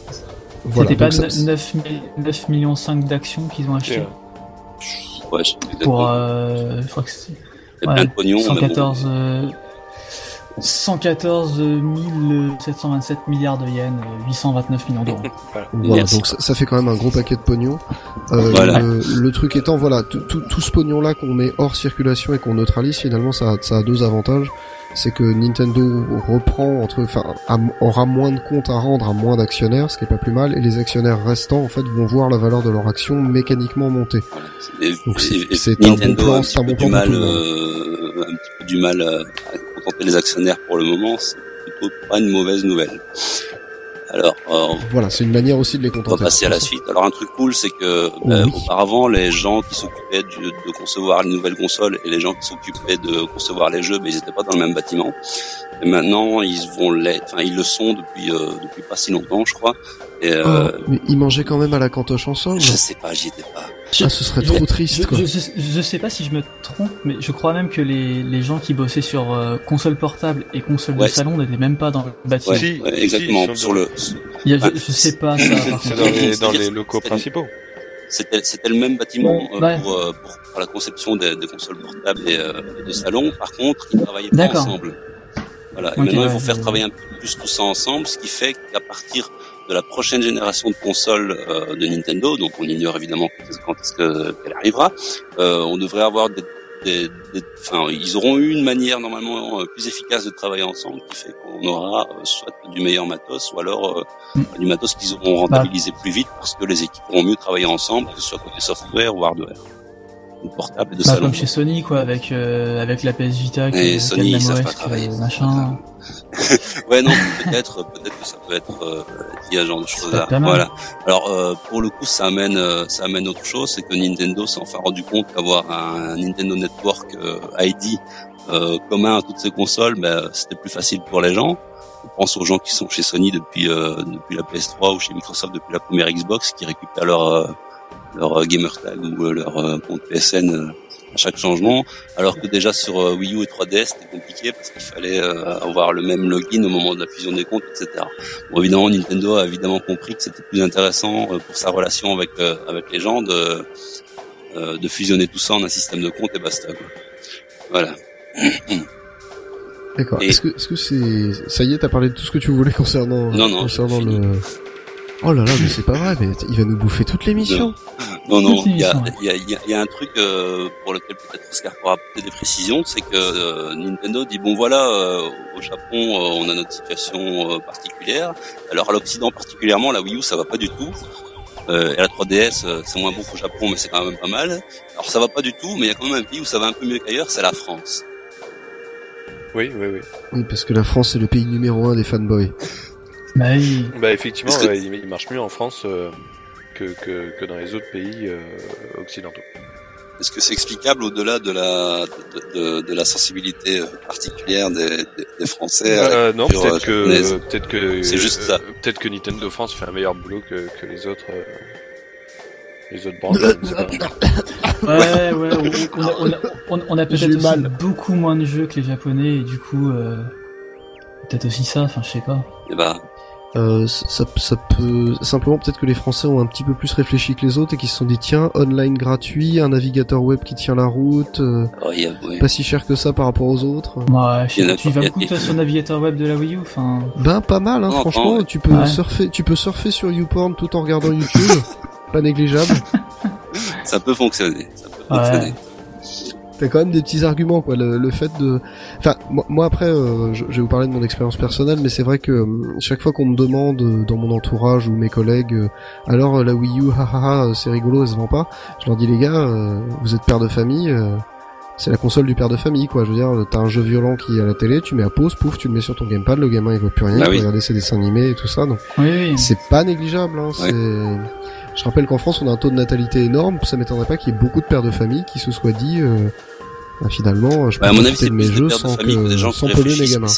Voilà. C'était pas Donc ça- neuf millions cinq d'actions qu'ils ont acheté Ouais. Ouais, je sais plus pour, exactement. euh, je crois que c'est Il y a plein de pognon, mais bon. cent quatorze, euh, cent quatorze mille sept cent vingt-sept milliards de yens, euh, huit cent vingt-neuf millions d'euros. Voilà, Merci. donc ça, ça fait quand même un gros paquet de pognon. Euh, Voilà. le, le truc étant, voilà, tout, tout, tout ce pognon-là qu'on met hors circulation et qu'on neutralise, finalement, ça, a- ça a deux avantages. C'est que Nintendo reprend entre, enfin, a- aura moins de comptes à rendre à moins d'actionnaires, ce qui est pas plus mal, et les actionnaires restants, en fait, vont voir la valeur de leur action mécaniquement monter. Voilà. Et- Donc c'est- et- et c'est un bon Nintendo plan, a un c'est un petit bon peu plan du pour mal, tout le monde. euh, un petit peu du mal à, à contenter les actionnaires pour le moment. C'est plutôt pas une mauvaise nouvelle. Alors, euh, Voilà, c'est une manière aussi de les on va contenter. passer à la suite. Alors un truc cool, c'est que euh, Oui. auparavant, les gens qui s'occupaient du- de concevoir les nouvelles consoles et les gens qui s'occupaient de concevoir les jeux, ben, ils n'étaient pas dans le même bâtiment. Et maintenant, ils vont l'être. Enfin, ils le sont depuis euh, depuis pas si longtemps, je crois. Et euh, Ah, mais ils mangeaient quand même à la cantoche ensemble. je sais pas, j'y étais pas. Ah, ce serait Je- trop triste, je, quoi. je, je, je sais pas si je me trompe, mais je crois même que les, les gens qui bossaient sur euh, console portable et console Ouais, de salon n'étaient même pas dans le bâtiment. Ouais, Si, ouais, si, exactement. ils sont sur dans- le, Il y a- je, Ouais. je sais pas ça. C'est Par c'est contre. dans les, dans C'est- les locaux c'est- principaux. C'était, c'était le même bâtiment euh, Ouais. pour, euh, pour, pour la conception des, des consoles portables et, euh, et de salon. Par contre, ils travaillaient pas D'accord. ensemble. Voilà. Et Ok, maintenant, ouais, ils vont faire je- travailler un peu plus tout ça ensemble, ce qui fait qu'à partir de la prochaine génération de consoles euh, de Nintendo, dont on ignore évidemment quand est-ce que, qu'elle arrivera, euh, on devrait avoir des, des, des, enfin, ils auront eu une manière normalement euh, plus efficace de travailler ensemble, qui fait qu'on aura euh, soit du meilleur matos, ou alors euh, Mm. du matos qu'ils auront rentabilisé plus vite parce que les équipes auront mieux travailler ensemble, que ce soit côté software ou hardware, ou portable et de Bah, salon. comme chez Sony quoi, avec euh, avec la P S Vita qui, Et qui a Sony, le ils même savent O S pas que travailler. machin. Ouais, non, peut-être, peut-être que ça peut être euh, lié à ce genre de Ça peut choses-là. être pas mal. Voilà. Alors, euh, pour le coup, ça amène, euh, ça amène autre chose, c'est que Nintendo s'est enfin rendu compte qu'avoir un Nintendo Network euh, I D euh, commun à toutes ces consoles, ben, c'était plus facile pour les gens. On pense aux gens qui sont chez Sony depuis euh, depuis la P S trois ou chez Microsoft depuis la première Xbox, qui récupèrent leur euh, leur euh, gamer tag ou euh, leur euh, compte P S N euh, à chaque changement, alors que déjà sur euh, Wii U et trois D S c'était compliqué parce qu'il fallait euh, avoir le même login au moment de la fusion des comptes, et cetera. Bon, évidemment, Nintendo a évidemment compris que c'était plus intéressant euh, pour sa relation avec euh, avec les gens de euh, de fusionner tout ça en un système de compte et basta, quoi. Voilà. D'accord. Et... Est-ce que, est-ce que c'est, ça y est, t'as parlé de tout ce que tu voulais concernant, non, non, concernant le, oh là là, mais c'est pas vrai, mais il va nous bouffer toute l'émission. Non, non, il y a, il y a, il y a un truc, euh, pour lequel peut-être Oscar pourra apporter des précisions, c'est que, euh, Nintendo dit bon voilà, euh, au Japon, euh, on a notre situation euh, particulière. Alors à l'Occident particulièrement, la Wii U, ça va pas du tout. Euh, et la trois D S, euh, c'est moins bon qu'au Japon, mais c'est quand même pas mal. Alors ça va pas du tout, mais il y a quand même un pays où ça va un peu mieux qu'ailleurs, c'est la France. Oui, oui, oui. Oui, parce que la France, c'est le pays numéro un des fanboys. Bah oui. Bah effectivement, que... ouais, il, il marche mieux en France euh, que, que, que dans les autres pays euh, occidentaux. Est-ce que c'est explicable au-delà de la de, de, de la sensibilité particulière des, des, des Français euh, Non, peut-être que japonaise. peut-être que c'est juste ça. Euh, peut-être que Nintendo France fait un meilleur boulot que, que les autres euh, les autres branches. Je sais pas. Ouais, ouais, on, on, on a, on, on a peut-être aussi mal. beaucoup moins de jeux que les Japonais et du coup, euh, peut-être aussi ça. Enfin, je sais pas. Et bah. Euh, ça, ça peut simplement peut-être que les Français ont un petit peu plus réfléchi que les autres et qu'ils se sont dit tiens, online gratuit, un navigateur web qui tient la route, euh, oh, yeah, ouais. pas si cher que ça par rapport aux autres. Ouais, je sais, tu vas beaucoup toi sur le navigateur web de la Wii U, enfin. Ben pas mal, hein, oh, franchement, oh, tu peux ouais. surfer, tu peux surfer sur YouPorn tout en regardant YouTube, pas négligeable. Ça peut fonctionner, ça peut fonctionner. Ouais. T'as quand même des petits arguments, quoi. Le, le fait de, enfin, moi, moi après, euh, je, je vais vous parler de mon expérience personnelle, mais c'est vrai que euh, chaque fois qu'on me demande euh, dans mon entourage ou mes collègues, euh, alors euh, la Wii U, hahaha, c'est rigolo, elle se vend pas. Je leur dis les gars, euh, vous êtes père de famille, euh, c'est la console du père de famille, quoi. Je veux dire, t'as un jeu violent qui est à la télé, tu mets à pause, pouf, tu le mets sur ton gamepad, le gamin il voit plus rien, bah il oui. va regarder ses dessins animés et tout ça, donc oui, oui. c'est pas négligeable, hein. Ouais. C'est, je rappelle qu'en France on a un taux de natalité énorme, ça m'étonnerait pas qu'il y ait beaucoup de pères de famille qui se soient dit. Euh, Bah, finalement, je peux bah, profiter de mes jeux sans que, que sans polluer mes gamins.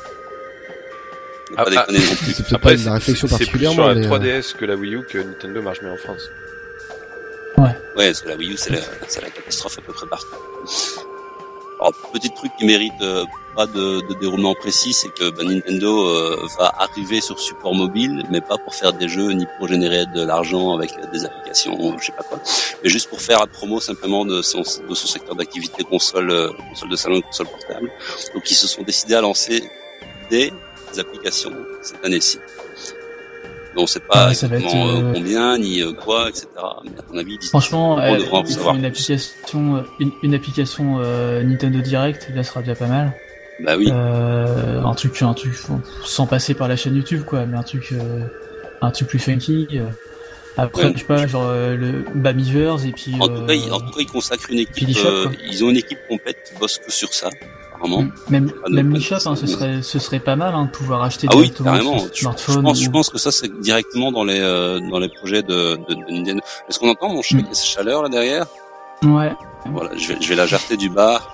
Ah, ah, c'est peut-être pas une réflexion particulièrement. C'est plus sur la mais trois D S que la Wii U que Nintendo marche mieux en France. Ouais. Ouais, parce que la Wii U, c'est la, c'est la catastrophe à peu près partout. Alors, petit truc qui mérite euh, pas de, de déroulement précis, c'est que bah, Nintendo euh, va arriver sur support mobile, mais pas pour faire des jeux ni pour générer de l'argent avec des applications, je sais pas quoi, mais juste pour faire la promo simplement de son, de son secteur d'activité console, euh, console de salon, console portable. Donc ils se sont décidés à lancer des applications cette année-ci. Donc on sait pas ah, exactement être, euh... combien ni euh, quoi, et cetera. Mais à mon avis, franchement, euh, il faut une application, une, une application euh, Nintendo Direct, là sera déjà pas mal. Bah oui. Euh, un truc, un truc, sans passer par la chaîne YouTube, quoi, mais un truc, euh, un truc plus funky. Euh. Après, ouais, je sais pas, genre euh, le Bamiverse et puis. En tout cas, euh, ils, en tout cas, ils consacrent une équipe. Shop, euh, ils ont une équipe complète qui bosse que sur ça. Apparemment. Même, même l'eShop, hein, ce serait, ce serait pas mal, hein, de pouvoir acheter ah directement oui, carrément. sur smartphone. Je, je pense, ou... je pense que ça, c'est directement dans les, euh, dans les projets de, de, de Nintendo. Est-ce qu'on entend mon mm. chaleur là derrière? Ouais. Voilà, je vais, je vais la jarter du bar.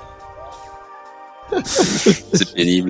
C'est pénible.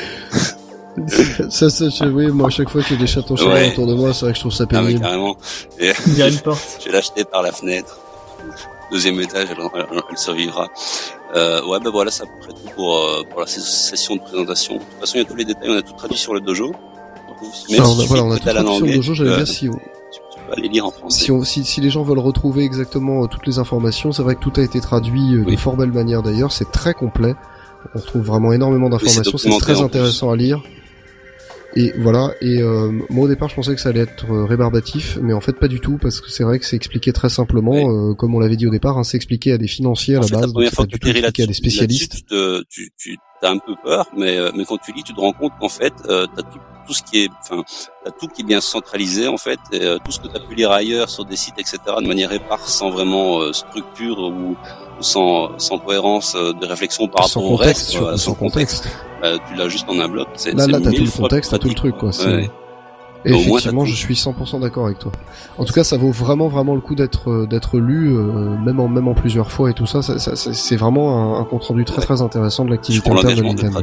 ça, ça, je, oui, moi, à chaque fois qu'il y a des chatons chaleurs ouais. autour de moi, c'est vrai que je trouve ça pénible. Ah, carrément. Et il y a une porte. Je vais l'acheter par la fenêtre. Deuxième étage, elle, elle, elle survivra. Euh, ouais, ben voilà, c'est à peu près tout pour, euh, pour la session de présentation. De toute façon, il y a tous les détails, on a tout traduit sur le dojo. Même Alors, si on, a, voilà, on a tout traduit sur le dojo, j'allais euh, dire si on... Tu, tu peux aller lire en français. Si, on, si, si les gens veulent retrouver exactement euh, toutes les informations, c'est vrai que tout a été traduit euh, oui. de fort belle manière d'ailleurs, c'est très complet. On retrouve vraiment énormément d'informations, oui, c'est, c'est très intéressant à lire. Et voilà, et euh, moi au départ je pensais que ça allait être euh, rébarbatif, mais en fait pas du tout, parce que c'est vrai que c'est expliqué très simplement, ouais. euh, comme on l'avait dit au départ, hein, c'est expliqué à des financiers à en la fait, base, la première donc fois c'est que pas du tout expliqué à des spécialistes. Tu, te, tu, tu as un peu peur, mais, mais quand tu lis, tu te rends compte qu'en fait, euh, t'as tout, tout ce qui est, enfin, t'as tout qui est bien centralisé en fait, et, euh, tout ce que t'as pu lire ailleurs sur des sites, et cetera, de manière éparse, sans vraiment euh, structure ou sans, sans cohérence de réflexion par sans rapport contexte, au reste, euh, sans, sans contexte. contexte. Euh, tu l'as juste en un bloc. C'est, là, c'est là, t'as tout le contexte, t'as tout le truc, quoi. C'est... Ouais. Et donc, effectivement, je suis cent pour cent d'accord avec toi. En tout cas, ça vaut vraiment, vraiment le coup d'être, d'être lu, euh, même en, même en plusieurs fois et tout ça. ça, ça, ça c'est vraiment un, un compte rendu très, ouais. très intéressant de l'activité interne de Nintendo.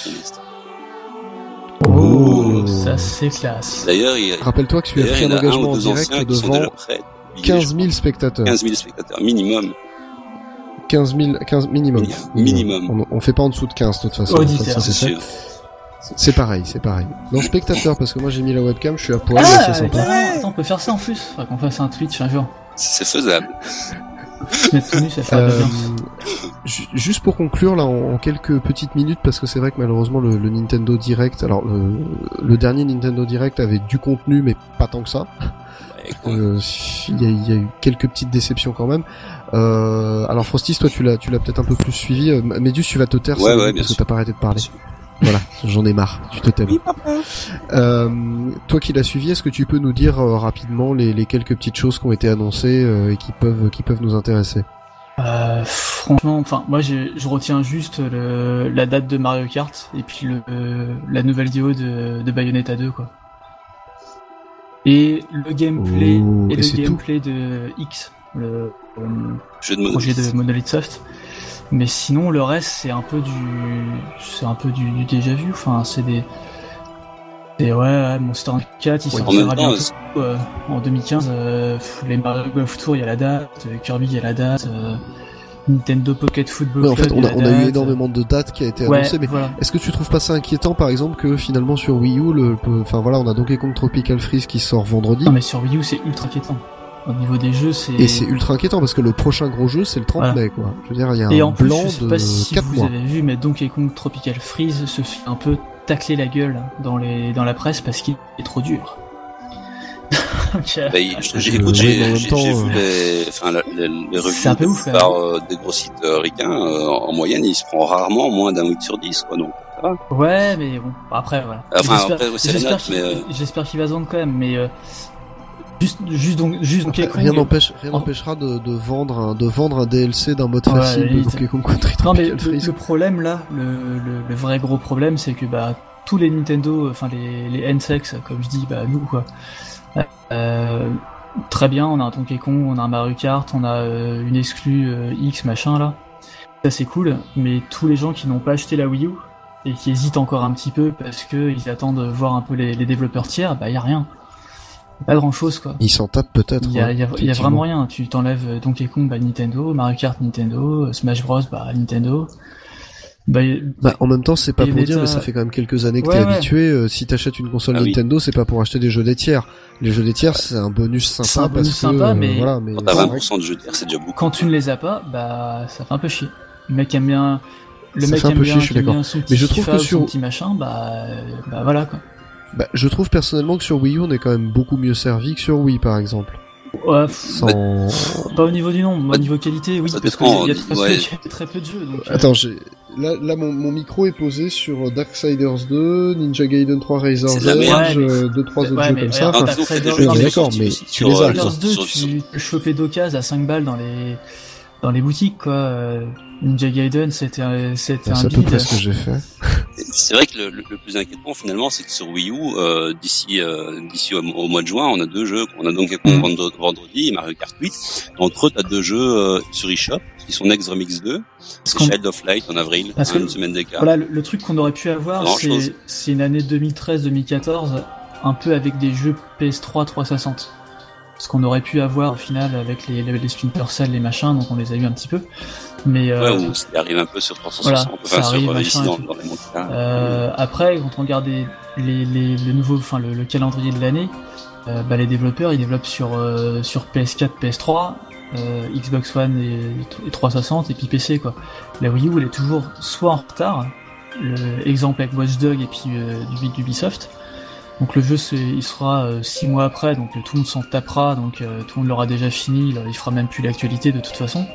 Oh, oh, ça c'est classe. D'ailleurs, il... rappelle-toi que tu as pris un engagement en direct devant quinze mille spectateurs. quinze mille spectateurs minimum. quinze mille, quinze minimum. Minimum. On, on fait pas en dessous de quinze de toute façon. Auditeur, ça, c'est, c'est sûr. C'est pareil, c'est pareil. Non, spectateur, parce que moi j'ai mis la webcam, je suis à poil, ah, c'est sympa. Ouais, attends, on peut faire ça en plus. Faudrait qu'on fasse un Twitch un jour. C'est faisable. Se mettre tout nu, ça fait Euh, bien. ju- juste pour conclure là en, en quelques petites minutes parce que c'est vrai que malheureusement le, le Nintendo Direct, alors le, le dernier Nintendo Direct avait du contenu mais pas tant que ça. Euh, Il y, a, il y a eu quelques petites déceptions quand même. Euh, alors Frostis, toi tu l'as tu l'as peut-être un peu plus suivi. Euh, Médus, tu vas te taire Ouais, ça, ouais, bien parce que sûr. t'as pas arrêté de parler. Voilà, j'en ai marre, tu te tais. Euh, toi qui l'as suivi, est-ce que tu peux nous dire euh, rapidement les, les quelques petites choses qui ont été annoncées euh, et qui peuvent qui peuvent nous intéresser? Euh, franchement, enfin, moi, j'ai- je retiens juste le, la date de Mario Kart et puis le, euh, la nouvelle vidéo de, de Bayonetta deux, quoi. Et le gameplay, Oh, et et le c'est gameplay de X, le euh, Jeu de projet Monolith. de Monolith Soft. Mais sinon, le reste, c'est un peu du, c'est un peu du, du déjà vu. Enfin, c'est des, c'est ouais, ouais, Monster Hunter quatre, il Ouais, en sortira même temps, bientôt c'est- euh, en deux mille quinze. Euh, pff, les Mario Golf Tour, il y a la date. euh, Kirby, il y a la date. euh, Nintendo Pocket Football Ouais, en Club, fait, il on y a, la on a eu date. énormément de dates qui a été Ouais, annoncées, mais voilà. est-ce que tu trouves pas ça inquiétant, par exemple, que finalement sur Wii U, le, le- enfin voilà, on a Donkey Kong Tropical Freeze qui sort vendredi, Non, mais sur Wii U, c'est ultra inquiétant. Au niveau des jeux, c'est. et c'est ultra inquiétant parce que le prochain gros jeu c'est le trente Voilà. mai, quoi. Je veux dire, il y a Et un en plus, blanc je sais de pas si quatre vous mois. avez vu, mais Donkey Kong Tropical Freeze se fait un peu tacler la gueule dans les dans la presse parce qu'il est trop dur. Donc, euh, Bah, il- j'ai Euh, écoute, oui, j'ai mais en même j'ai- temps, j'ai euh, vu les, enfin, la- les, les C'est un reviews peu de ouf, la là. plupart euh, des gros sites euh, ricains. Euh, en moyenne, ils se prend rarement moins d'un huit sur dix, quoi. Donc, ça va. Ouais, mais bon, après voilà. Enfin, J'espère- après, ouais, c'est la j'espère note, qu'il mais, euh, j'espère qu'il va se vendre quand même, mais euh, juste juste donc juste Donkey Après, rien Kong. n'empêche, rien en- n'empêchera de, de vendre un, de vendre un D L C d'un mode Ouais, facile de limite. Donkey Kong Country Non mais Tropical le, Freeze. le problème là, le, le, le vrai gros problème, c'est que bah tous les Nintendo, enfin les les N-Sex, comme je dis, bah nous quoi. Euh, très bien, on a un Donkey Kong, on a un Mario Kart, on a euh, une exclue euh, X machin là. Ça c'est cool, mais tous les gens qui n'ont pas acheté la Wii U et qui hésitent encore un petit peu parce que ils attendent de voir un peu les, les développeurs tiers, bah y a rien. Pas grand chose quoi. Ils s'en tapent peut-être. Il y a, ouais, il y a- il y a effectivement. vraiment rien. Tu t'enlèves Donkey Kong, bah Nintendo, Mario Kart Nintendo, Smash Bros, bah Nintendo. Bah, Bah, en même temps, c'est pas pour Bayonetta- dire, mais ça fait quand même quelques années que Ouais, t'es ouais. habitué. Euh, si t'achètes une console Ah oui. Nintendo, c'est pas pour acheter des jeux des tiers. Les jeux des tiers, c'est un bonus sympa C'est un bonus parce sympa, que, euh, mais- voilà, mais quand t'as c'est vingt vrai pour cent de jeux tiers, c'est déjà beaucoup. quand tu ne les as pas, bah ça fait un peu chier. Le mec aime bien, le Ça mec fait un aime peu bien, chier, je suis qui aime d'accord. bien son petit Mais je trouve FIFA que ou sur- son petit machin, bah, euh, bah voilà quoi. que- bah, je trouve personnellement que sur Wii U, on est quand même beaucoup mieux servi que sur Wii, par exemple. Ouais, pff, Sans... pas au niveau du nombre, Bah, au niveau qualité, oui, ça parce dépend, qu'il y a très, ouais. peu, il y a très peu de jeux. Donc, euh, Attends, j'ai... Là, là mon, mon micro est posé sur Darksiders deux, Ninja Gaiden trois Razor's C'est de la merde. Edge, Ouais, mais- euh, deux, trois autres ouais, jeux mais comme ça. regarde, Enfin, Dark- Darksiders- Darksiders, non, oui, mais d'accord, mais sur- tu sur, les as, euh, quoi. Darksiders deux, sur- tu sur- peux choper d'occasion à cinq balles dans les dans les boutiques quoi. Euh, Ninja Gaiden, c'était un- c'était un c'est à peu bide. près ce que j'ai fait. C'est vrai que le, le, le plus inquiétant finalement, c'est que sur Wii U, euh, d'ici euh, d'ici au, au mois de juin, on a deux jeux. On a Donkey Kong Mm. vendre- vendredi et Mario Kart huit. Entre eux, t'as deux jeux euh, sur eShop qui sont Next Remix deux Parce et qu'on- Child of Light en avril, Parce hein, que- une semaine d'écart. Voilà, le, le truc qu'on aurait pu avoir, Grand c'est chose. c'est une année deux mille treize deux mille quatorze, un peu avec des jeux P S trois trois cent soixante. Ce qu'on aurait pu avoir au final avec les, les, les Splinter Cell, les machins, donc on les a eu un petit peu. Mais euh, Ouais, ou ça arrive un peu sur trois cent voilà, soixante, ça enfin arrive, sur euh, machin ici et dans, tout. dans les mondes. euh, après, quand on regarde les, les, les, le nouveau, enfin le, le calendrier de l'année, euh, bah, les développeurs ils développent sur euh, sur P S quatre, P S trois, euh, Xbox One et, et trois cent soixante et puis P C quoi. La Wii U elle est toujours soit en retard, le exemple avec Watch Dogs et puis euh, du d'Ubisoft. Donc le jeu c'est, il sera euh, six mois après, donc euh, tout le monde s'en tapera, donc euh, tout le monde l'aura déjà fini, il, il fera même plus l'actualité de toute façon.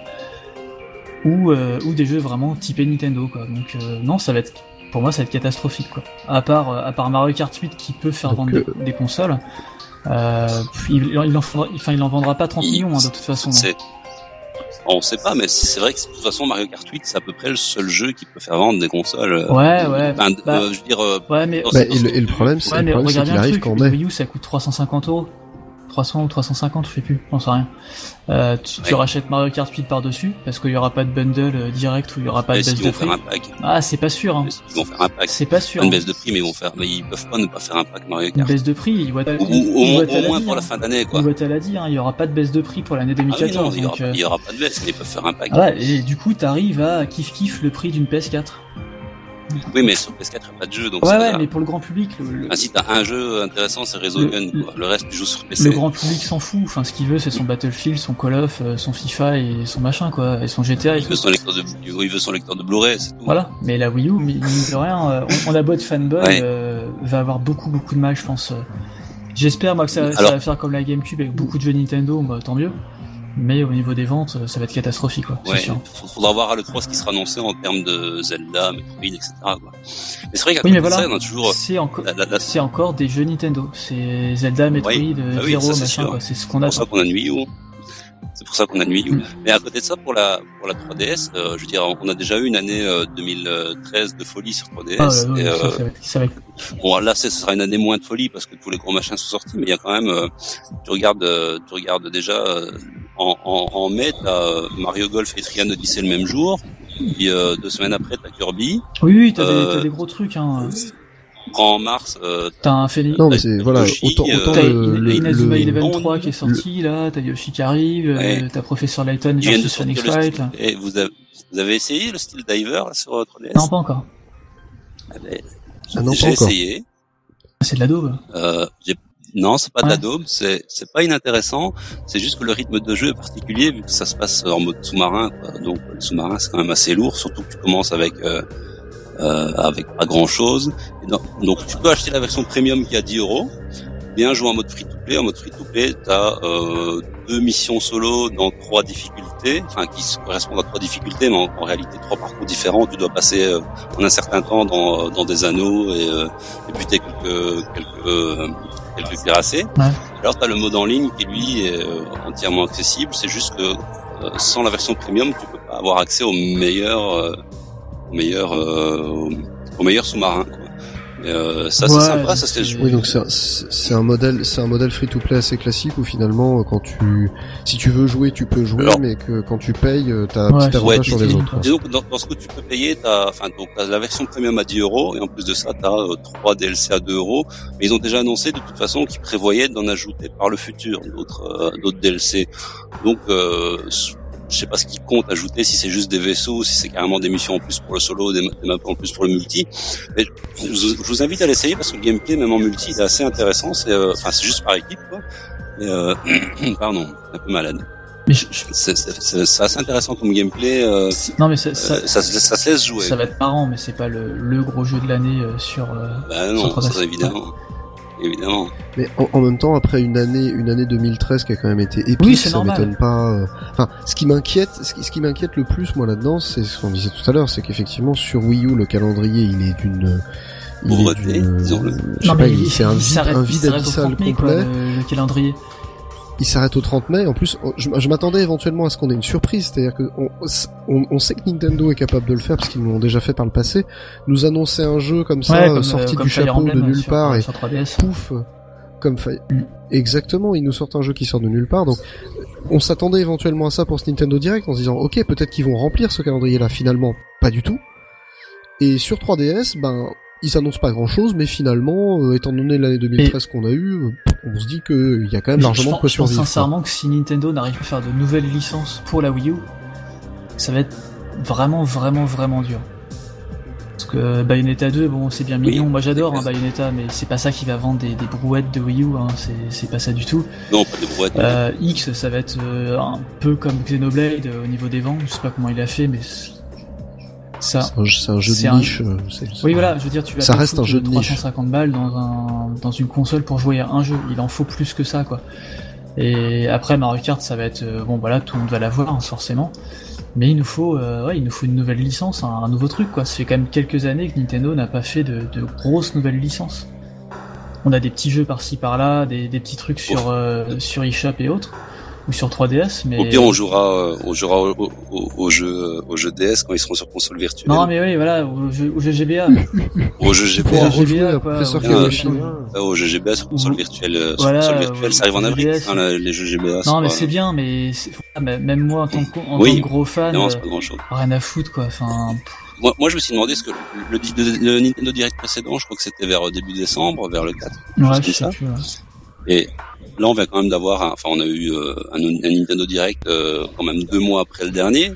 Ou euh, ou des jeux vraiment typés Nintendo quoi. Donc euh, non, ça va être, pour moi ça va être catastrophique quoi. À part euh, à part Mario Kart huit qui peut faire Donc, vendre euh, des, des consoles, euh, puis il, il en faudra, enfin il en vendra pas trente Il- millions hein, de toute façon. C'est, on sait pas, mais c'est vrai que de toute façon Mario Kart huit, c'est à peu près le seul jeu qui peut faire vendre des consoles. euh, Ouais ouais. Enfin, bah, euh, je veux dire, euh, ouais mais dans Bah, ce- et, le, et le problème, c'est, ouais le mais problème, c'est regarde qu'il bien le arrive truc, quand le même. Wii U ça coûte trois cent cinquante euros. trois cents ou trois cent cinquante, je sais plus, j'en sais rien. Euh, tu, tu Ouais. rachètes Mario Kart huit par-dessus, parce qu'il y aura pas de bundle euh, direct ou il y aura pas de est-ce baisse qu'ils de vont faire prix. un pack? Ah, c'est pas sûr, hein. Est-ce qu'ils vont faire un pack? C'est pas sûr. Pas une hein. baisse de prix, mais ils vont faire, mais ils peuvent pas ne pas faire un pack Mario Une Kart. baisse de prix, Iwata, Ou, ou, au, Iwata au l'a moins dit, pour hein. la fin d'année, quoi. Iwata l'a dit, hein, il y aura pas de baisse de prix pour l'année Ah oui, non, deux mille quatorze. il y aura, donc, euh, il y aura pas de baisse, mais ils peuvent faire un pack. voilà, et du coup, t'arrives à kiff kiff le prix d'une P S quatre. Oui, mais sur P S quatre, il n'y a pas de jeu, donc ouais, c'est ouais, pas... mais pour le grand public, le, le... Ah, si t'as un jeu intéressant, c'est Resogun, le, quoi. Le reste, tu joues sur P C. Le grand public s'en fout. Enfin, ce qu'il veut, c'est son Battlefield, son Call of, son FIFA et son machin, quoi, et son G T A. Il veut son lecteur de, il veut son lecteur de Blu-ray, c'est tout. Voilà. Mais la Wii U, mine de rien, on, on a beau être fanboy, ouais. euh, va avoir beaucoup, beaucoup de mal, je pense. J'espère, moi, que ça, Alors... ça va faire comme la GameCube avec beaucoup de jeux Nintendo, bah, tant mieux. Mais au niveau des ventes, ça va être catastrophique, quoi. Ouais, c'est sûr. Faudra voir à l'E trois ce qui sera annoncé en termes de Zelda, Metroid, et cetera, quoi. Mais c'est vrai qu'à oui, côté voilà, de ça, on a toujours... C'est, enco- la, la, la... c'est encore des jeux Nintendo. C'est Zelda, Metroid, oui. ah oui, Zero, ça, c'est machin, quoi. C'est ce qu'on a. C'est pour ça qu'on a une Wii U. C'est pour ça qu'on a une Wii U. Mm. Mais à côté de ça, pour la, pour la trois D S, euh, je veux dire, on a déjà eu une année euh, deux mille treize de folie sur trois D S. Ah, ouais, ouais, et, ça, euh, ça va être, ça va être... Bon, là, ce sera une année moins de folie parce que tous les gros machins sont sortis, mais il y a quand même, euh, tu regardes, euh, tu regardes déjà, euh, en, en, en mai, t'as euh, Mario Golf et Trian Odyssey le même jour, puis euh, deux semaines après, t'as Kirby. Oui, oui, t'as, euh, des, t'as des gros trucs, hein. En mars, euh, t'as un Phoenix. Non, mais c'est, voilà, Yoshi, autant, autant t'as le, le, Inazuma le, Eleven trois qui est sorti, le... là, t'as Yoshi qui arrive, ouais. euh, t'as Professeur Layton versus Phoenix Wright, là. Et vous avez, vous avez essayé le style Diver, là, sur trois D S? Non, pas encore. Ah, ben, ah non, j'ai pas essayé. C'est de la daube. Euh, j'ai... Non, c'est pas de ouais. la daube, c'est, c'est pas inintéressant, c'est juste que le rythme de jeu est particulier, vu que ça se passe en mode sous-marin, quoi. Donc, le sous-marin, c'est quand même assez lourd, surtout que tu commences avec, euh, Euh, avec pas grand chose. Donc, donc tu peux acheter la version premium qui a dix euros, bien jouer en mode free to play. En mode free to play, t'as euh, deux missions solo dans trois difficultés, enfin qui correspondent à trois difficultés, mais en, en réalité trois parcours différents. Tu dois passer euh, en un certain temps dans, dans des anneaux et, euh, et buter quelques quelques euh, quelques cuirassés. Ouais. Alors t'as le mode en ligne qui lui est euh, entièrement accessible. C'est juste que euh, sans la version premium, tu peux pas avoir accès aux meilleurs euh, au meilleur euh, au meilleur sous-marin, quoi. Et, euh, ça ouais, c'est sympa, ça c'est oui, donc c'est, c'est un modèle c'est un modèle free to play assez classique où finalement quand tu si tu veux jouer tu peux jouer. Alors, mais que quand tu payes t'as un ouais, petit avantage ouais, sur les autres. Disons que dans, dans ce que tu peux payer, t'as enfin donc t'as la version premium à dix euros et en plus de ça t'as euh, trois D L C à deux euros. Mais ils ont déjà annoncé de toute façon qu'ils prévoyaient d'en ajouter par le futur d'autres euh, d'autres D L C. Donc euh, je sais pas ce qu'ils comptent ajouter, si c'est juste des vaisseaux, si c'est carrément des missions en plus pour le solo, des maps en plus pour le multi. Mais je, je vous invite à l'essayer parce que le gameplay, même en multi, il est assez intéressant. C'est, euh, enfin, c'est juste par équipe, quoi. Et, euh, pardon, un peu malade. Mais je, je... C'est, c'est, c'est, c'est assez intéressant comme gameplay. Euh, non, mais ça, ça, euh, ça, ça, ça se laisse jouer. Ça va être marrant, mais c'est pas le, le gros jeu de l'année euh, sur. Euh, bah non, sur ça évidemment. Ouais. Évidemment. Mais en, en même temps, après une année, une année deux mille treize qui a quand même été épique, oui, ça normal. m'étonne pas. Euh... Enfin, ce qui m'inquiète, ce qui, ce qui m'inquiète le plus, moi là-dedans, c'est ce qu'on disait tout à l'heure, c'est qu'effectivement sur Wii U, le calendrier, il est d'une, il Pauvreté, est d'une, disons-le. je sais pas, il, c'est un vide, un vide abyssal complet. Quoi, le, le calendrier. Il s'arrête au trente mai. En plus, je, je m'attendais éventuellement à ce qu'on ait une surprise, c'est-à-dire que on, on, on sait que Nintendo est capable de le faire parce qu'ils l'ont déjà fait par le passé. Nous annoncer un jeu comme ça, ouais, comme, sorti euh, comme du Fire chapeau Emblem de nulle sur, part et sur trois D S. Pouf. Comme fa... mm. Exactement, ils nous sortent un jeu qui sort de nulle part, donc on s'attendait éventuellement à ça pour ce Nintendo Direct en se disant ok, peut-être qu'ils vont remplir ce calendrier-là. Finalement, pas du tout. Et sur trois D S, ben ils annoncent pas grand-chose, mais finalement, euh, étant donné l'année deux mille treize et... qu'on a eu, euh, on se dit que il y a quand même largement de quoi survivre. Je pense sincèrement que si Nintendo n'arrive pas à faire de nouvelles licences pour la Wii U, ça va être vraiment, vraiment, vraiment dur. Parce que Bayonetta deux, bon, c'est bien mignon, oui, moi j'adore hein, Bayonetta, mais c'est pas ça qui va vendre des, des brouettes de Wii U, hein, c'est, c'est pas ça du tout. Non, pas des brouettes. Euh, X, ça va être euh, un peu comme Xenoblade euh, au niveau des ventes, je sais pas comment il a fait, mais ça, c'est un, c'est un jeu c'est de niche. Un... Euh, c'est, c'est... Oui, voilà, je veux dire, tu vas ça pas reste un jeu de trois cent cinquante niche. Balles dans un dans une console pour jouer à un jeu, il en faut plus que ça, quoi. Et après Mario Kart, ça va être euh, bon, voilà, tout le monde va l'avoir hein, forcément. Mais il nous faut, euh, ouais, il nous faut une nouvelle licence, un, un nouveau truc, quoi. Ça fait quand même quelques années que Nintendo n'a pas fait de, de grosses nouvelles licences. On a des petits jeux par-ci par-là, des, des petits trucs sur euh, sur eShop et autres, ou sur trois D S. Mais au pire, on jouera, on jouera au, au, au, au jeu, au jeu D S quand ils seront sur console virtuelle. Non, mais oui, voilà, au jeu, au jeu G B A. Au jeu G B A, au G B A, quoi. Au jeu G B A sur console virtuelle, sur voilà, console virtuelle, ça arrive en avril, hein, les jeux G B A. Non, mais c'est bien, mais c'est... même moi en tant que, en oui, tant que gros fan, non, c'est pas grand chose. Rien à foutre, quoi. Enfin. Moi, moi, je me suis demandé ce que le, le, le Nintendo Direct précédent, je crois que c'était vers début décembre, vers le quatre. Ouais, je sais plus, ouais. Et là, on vient quand même d'avoir, un, enfin, on a eu euh, un, un Nintendo Direct euh, quand même deux mois après le dernier.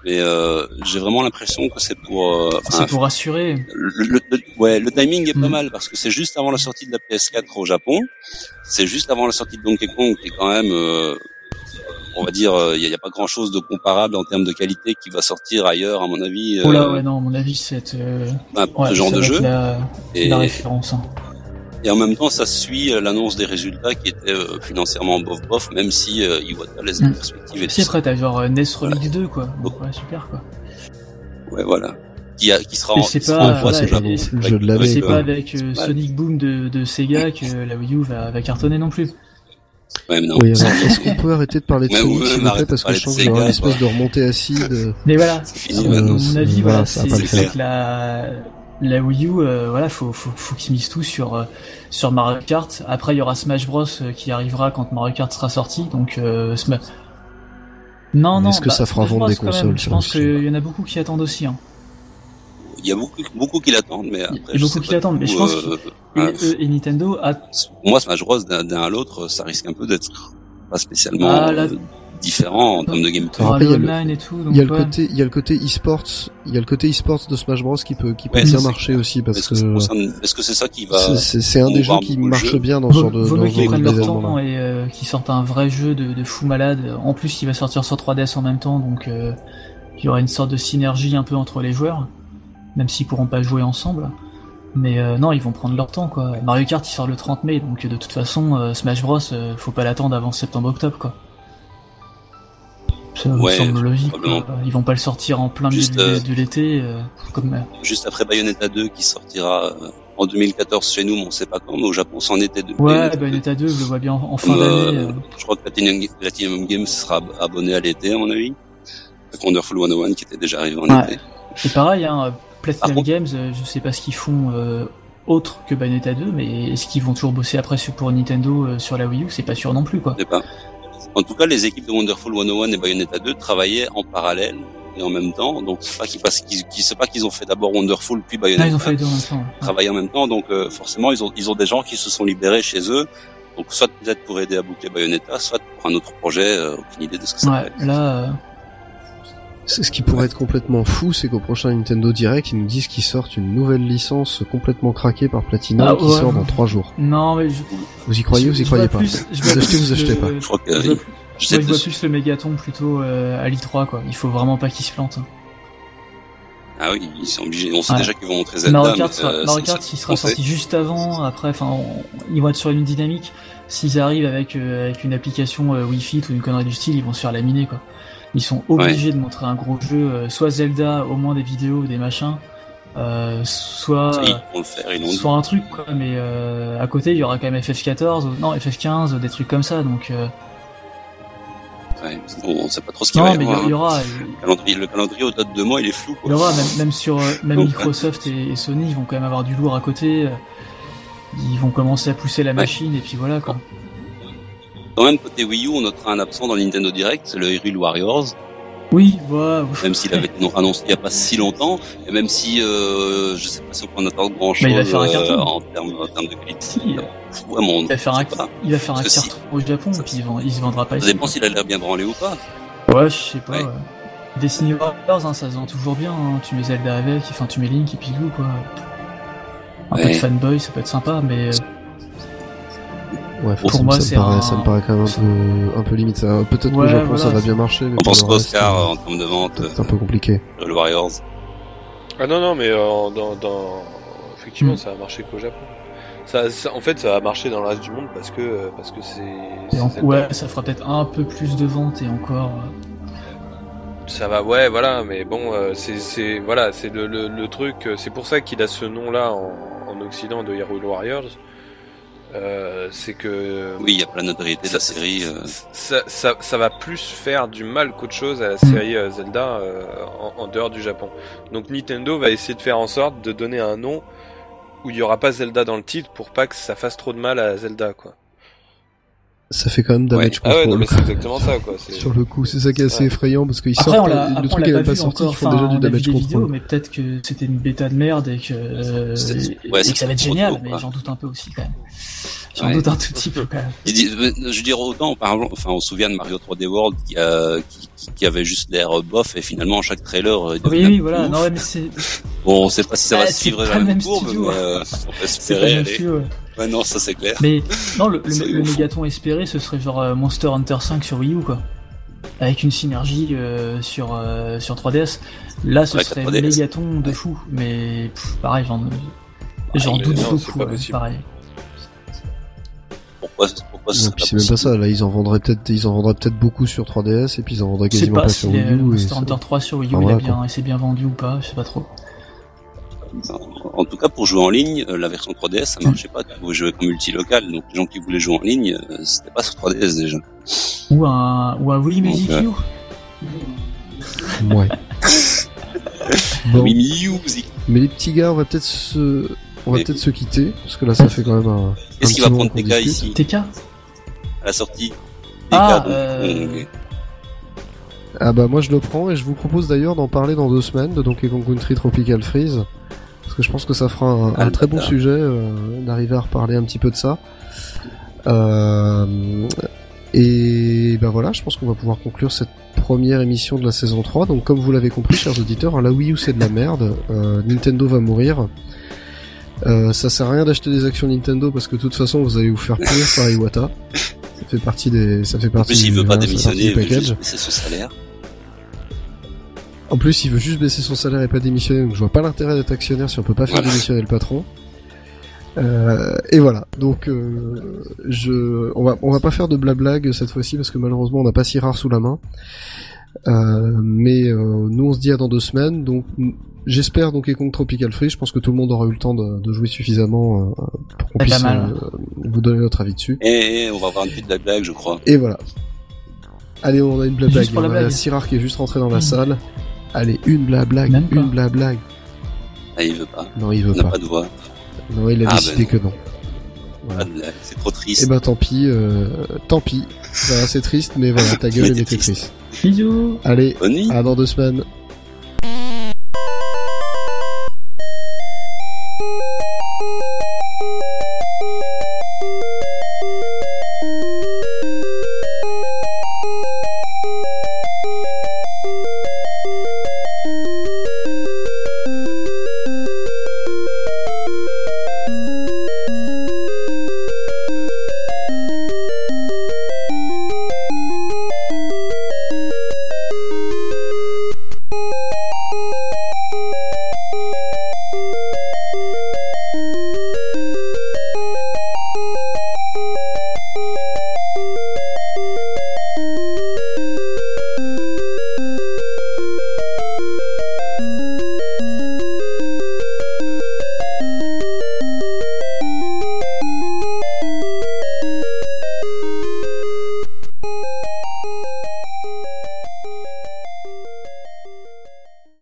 mais euh, j'ai vraiment l'impression que c'est pour. Euh, c'est pour rassurer. Le, le, le, ouais, le timing est mm. pas mal parce que c'est juste avant la sortie de la P S quatre au Japon, c'est juste avant la sortie de Donkey Kong qui est quand même, euh, on va dire, il y, y a pas grand chose de comparable en termes de qualité qui va sortir ailleurs à mon avis. Oh là euh, ouais non, à mon avis c'est euh, bah, ouais, ce genre de jeu. La, et, la référence. Hein. Et en même temps, ça suit l'annonce des résultats qui étaient euh, financièrement bof bof, même si euh, ils voient pas les mm. perspectives. Et si après t'as genre N E S Remix voilà. deux quoi. Donc, ouais super quoi. Ouais voilà. Qui, a, qui sera et en, c'est sera pas, en voilà, face au Japon. Le jeu de l'année. C'est euh, pas avec euh, Sonic Boom de, de Sega que la Wii U va, va cartonner non plus. Ouais, mais non. Oui, alors, est-ce qu'on peut arrêter de parler de Ouais, Sonic, ouais, s'il vous plaît, parce que je sens qu'il y aura une espèce de remontée acide. Mais voilà, fini, à maintenant, mon avis, voilà, voilà, ça c'est, va pas le c'est faire. que la, la Wii U, euh, voilà, faut, faut, faut qu'ils misent tout sur, euh, sur Mario Kart. Après, il y aura Smash Bros euh, qui arrivera quand Mario Kart sera sorti, donc, euh, Smash. Non, Mais non, est-ce que bah, ça fera Smash vendre Bros, des quand même, consoles je sur pense le qu'il y en a beaucoup qui attendent aussi, hein. Il y a beaucoup, beaucoup qui l'attendent, mais après, Il y a je beaucoup sais qui pas l'attendent, du mais je tout, pense euh, Et, euh, euh, et Nintendo a, moi, Smash Bros d'un, d'un à l'autre, ça risque un peu d'être pas spécialement Ah, là- euh, différent en termes de gameplay. t'auras Après, le il y a le- online et tout, donc Il y a le ouais. côté, il y a le côté e-sports, il y a le côté e-sports de Smash Bros qui peut, qui peut Ouais, bien c'est marcher clair. aussi parce Est-ce que que, ça concerne- est-ce que c'est ça qui va c'est, c'est, c'est un des jeux promouvoir qui beaucoup le marche jeu bien dans ce genre de, Vaut dans mieux ce qu'ils genre prennent leur d'événement temps là. et euh, qu'ils sortent un vrai jeu de, de fou malade. En plus, il va sortir sur trois D S en même temps, donc euh, il y aura une sorte de synergie un peu entre les joueurs, même s'ils pourront pas jouer ensemble. Mais euh, non, ils vont prendre leur temps, quoi. Mario Kart, il sort le trente mai, donc de toute façon, euh, Smash Bros, euh, faut pas l'attendre avant septembre-octobre, quoi. Ça Ouais, me semble logique, probablement. quoi. Ils vont pas le sortir en plein milieu Juste, de, euh, de l'été, euh, comme... euh, juste après Bayonetta deux qui sortira euh, en deux mille quatorze chez nous, mais on sait pas quand, mais au Japon, c'en était deux. Ouais, Bayonetta deux, je le vois bien en, en fin Comme, d'année. euh, euh. Je crois que Platinum, Platinum Games sera ab- abonné à l'été, à mon avis. Avec Wonderful cent un qui était déjà arrivé en Ouais. été. Et pareil, hein, Par Platinum contre- Games, euh, je sais pas ce qu'ils font euh, autre que Bayonetta deux, mais est-ce qu'ils vont toujours bosser après sur- pour Nintendo euh, sur la Wii U? C'est pas sûr non plus, quoi. Je sais pas. En tout cas, les équipes de Wonderful cent un et Bayonetta deux travaillaient en parallèle et en même temps. Donc, c'est pas qu'ils, parce qu'ils, qu'ils- c'est pas qu'ils ont fait d'abord Wonderful puis Bayonetta. Ah, ils ont fait les deux en même temps. Ouais. Travailler en même temps. Donc, euh, forcément, ils ont, ils ont des gens qui se sont libérés chez eux. Donc, soit peut-être pour aider à boucler Bayonetta, soit pour un autre projet. Euh, aucune idée de ce que ça Ouais, va être. là, euh, C'est ce qui pourrait être complètement fou, c'est qu'au prochain Nintendo Direct, ils nous disent qu'ils sortent une nouvelle licence complètement craquée par Platinum Ah, qui ouais. sort dans trois jours. non, mais je, Vous y croyez ou vous y je croyez vois pas? plus- je Vous vois achetez, plus vous achetez le- pas. Je crois que, Je vois, je sais moi, je vois dessus. plus le mégaton plutôt euh, à l'I trois, quoi. Il faut vraiment pas qu'il se plante. hein. Ah oui, ils sont obligés. On sait Ouais. déjà qu'ils vont montrer Zelda. Mario Kart, mais, sera, euh, Mario c'est Kart, ça il sera qu'on sait. sorti juste avant. Après, enfin, on- ils vont être sur une dynamique. S'ils arrivent avec euh, avec une application euh, Wi-Fi ou une connerie du style, ils vont se faire laminer, quoi. Ils sont obligés de montrer un gros jeu, euh, soit Zelda, au moins des vidéos, des machins, euh, soit Ça, ils vont le faire, ils l'ont dit. soit un truc, quoi. Mais euh, à côté, il y aura quand même F F quatorze, ou- non F F quinze, des trucs comme ça. Donc euh, Ouais, on sait pas trop ce qu'il va non, y mais il y, avoir. il y aura, Le calendrier, le calendrier au-delà de deux mois, il est flou, il quoi. y aura même, même sur euh, même Donc, Microsoft et, et Sony, ils vont quand même avoir du lourd à côté. euh, Ils vont commencer à pousser la machine et puis voilà, quoi. Quand même, côté Wii U, on notera un absent dans le Nintendo Direct, c'est le Hyrule Warriors. Oui, voilà. Même s'il avait été annoncé il y a pas si longtemps, et même si, euh, je sais pas si on peut en attendre grand chose, Mais il va faire un carton. en termes, en termes de qualité. Si, euh, Ouais, mais on- il va faire je un, sais pas. il va faire un Parce que si- carton au Japon et puis il, vend- il se vendra pas Ça ici. dépend s'il a l'air bien branlé ou pas. Ouais, je sais pas. Ouais. Ouais. Destiny Warriors, hein, ça se vend toujours bien. Hein. Tu mets Zelda avec, enfin tu mets Link et puis tout, quoi. Un peu Ouais. de fanboy, ça peut être sympa, mais euh, Ouais, Pour forcément, moi, ça, c'est me paraît, un- ça me paraît quand même un peu, un peu limite. Ça, peut-être Ouais, qu'au Japon voilà, ça va c'est- bien marcher, mais On pour pense le qu'Oscar, reste, euh, euh, en termes de vente, c'est un peu compliqué. euh, le Warriors. Ah non, non, mais euh, dans, dans... effectivement, Mm. ça a marché qu'au Japon. Ça, ça- en fait, ça a marché dans le reste du monde parce que euh, parce que c'est. et en- c'est ouais, Zelda. ça fera peut-être un peu plus de ventes et encore. euh, Ça va, ouais, voilà, mais bon, euh, c'est c'est voilà, c'est le, le le truc. euh, C'est pour ça qu'il a ce nom-là en, en Occident de Hyrule Warriors. Euh, c'est que Oui, il y a plein de notoriété de la série. euh, ça, ça, ça va plus faire du mal qu'autre chose à la série euh, Zelda euh, en, en dehors du Japon. Donc Nintendo va essayer de faire en sorte de donner un nom où il y aura pas Zelda dans le titre pour pas que ça fasse trop de mal à Zelda, quoi. Ça fait quand même damage Ah ouais, control. non, mais c'est exactement ça, quoi. C'est- Sur le coup, c'est ça qui est assez Ouais. effrayant parce qu'ils Après, sortent on l'a, le après, truc on est l'a même pas pas vu sorti, encore. ils font Enfin, déjà du on a vu damage des vidéos, control. mais peut-être que c'était une bêta de merde et que, euh, C'est- et- ouais, et c'est que ça va être trop génial. tôt, Mais quoi. j'en doute un peu aussi quand même. J'en Ouais. doute un tout petit peu quand même. Je dis- je veux dire autant, par exemple, enfin, on se souvient de Mario trois D World qui, a, qui, qui, qui avait juste l'air bof et finalement chaque trailer. euh, Oui, devenait oui, un peu voilà. ouf. Non, ouais, mais c'est, Bon, on sait pas si ça Ah, va c'est suivre pas la le même même courbe, studio, mais euh, on peut c'est pas espérer. le même Allez. studio, ouais. Ouais, non, ça c'est clair. Mais non, le, C'est le, le ouf. mégaton espéré, ce serait genre euh, Monster Hunter cinq sur Wii U, quoi. Avec une synergie euh, sur euh, sur trois D S. Là, ce Avec la serait trois D S. mégaton de fou, mais pff, pareil, j'en j'en mais doute non, c'est beaucoup. pas ouais, possible. pareil. Pourquoi, pourquoi ce Non, serait puis pas c'est même pas possible ça, là ils en vendraient peut-être ils en vendraient peut-être beaucoup sur trois D S et puis ils en vendraient Je sais quasiment pas pas si sur Wii les- U. et Monster ça- Hunter trois sur Wii U, Enfin, il, voilà, a bien, il s'est bien vendu ou pas, je sais pas trop. En tout cas, pour jouer en ligne, euh, la version trois D S, ça marchait pas. Tu pouvais jouer comme multilocal, donc les gens qui voulaient jouer en ligne, euh, c'était pas sur trois D S déjà. Ou un, ou un Wii Music Donc, euh, U. Ouais. Bon. Oui, music. Mais les petits gars, on va peut-être se on va Mais- peut-être se quitter parce que là ça fait quand même un, un Qu'est-ce petit qu'il va moment prendre qu'on T K discute. ici, T K à la sortie? T K, Ah, donc, euh, on- Ah bah moi je le prends et je vous propose d'ailleurs d'en parler dans deux semaines de Donkey Kong Country Tropical Freeze parce que je pense que ça fera un, un Ah, très bon d'accord. sujet euh, d'arriver à reparler un petit peu de ça. Euh, et ben voilà, je pense qu'on va pouvoir conclure cette première émission de la saison trois. Donc comme vous l'avez compris, chers auditeurs, hein, la Wii U c'est de la merde, euh, Nintendo va mourir. Euh, ça sert à rien d'acheter des actions Nintendo parce que de toute façon vous allez vous faire pourrir par Iwata. Ça fait partie des, ça fait En partie plus, il du, veut pas voilà, ça fait partie démissionner, il du veut package. juste baisser son salaire. En plus, il veut juste baisser son salaire et pas démissionner, donc je vois pas l'intérêt d'être actionnaire si on peut pas faire Voilà. démissionner le patron. Euh, et voilà. Donc, euh, je, on va, on va pas faire de blablag cette fois-ci parce que malheureusement on n'a pas si rare sous la main. Euh, mais euh, nous on se dit à dans deux semaines. Donc, m- j'espère Donkey Kong Tropical Freeze. Je pense que tout le monde aura eu le temps de, de jouer suffisamment euh, pour qu'on Pas puisse mal. euh, vous donner notre avis dessus. Et, et on va avoir une petite blague, je crois. Et voilà. Allez, on a une blablag. Juste pour la On a blague. Sirar qui est juste rentré dans la Mmh. salle. Allez, une blablag, Même pas. une blablag. Ah, il veut pas. Non, il veut Il n'a pas. pas de voix. Non, il a Ah, décidé ben que non. Pas Voilà. de blague. C'est trop Et triste. ben tant pis, euh, tant pis. Voilà, c'est triste, mais voilà, ta gueule Mais elle t'es était triste. triste. Bisous. Allez, Bonne nuit. à dans deux semaines.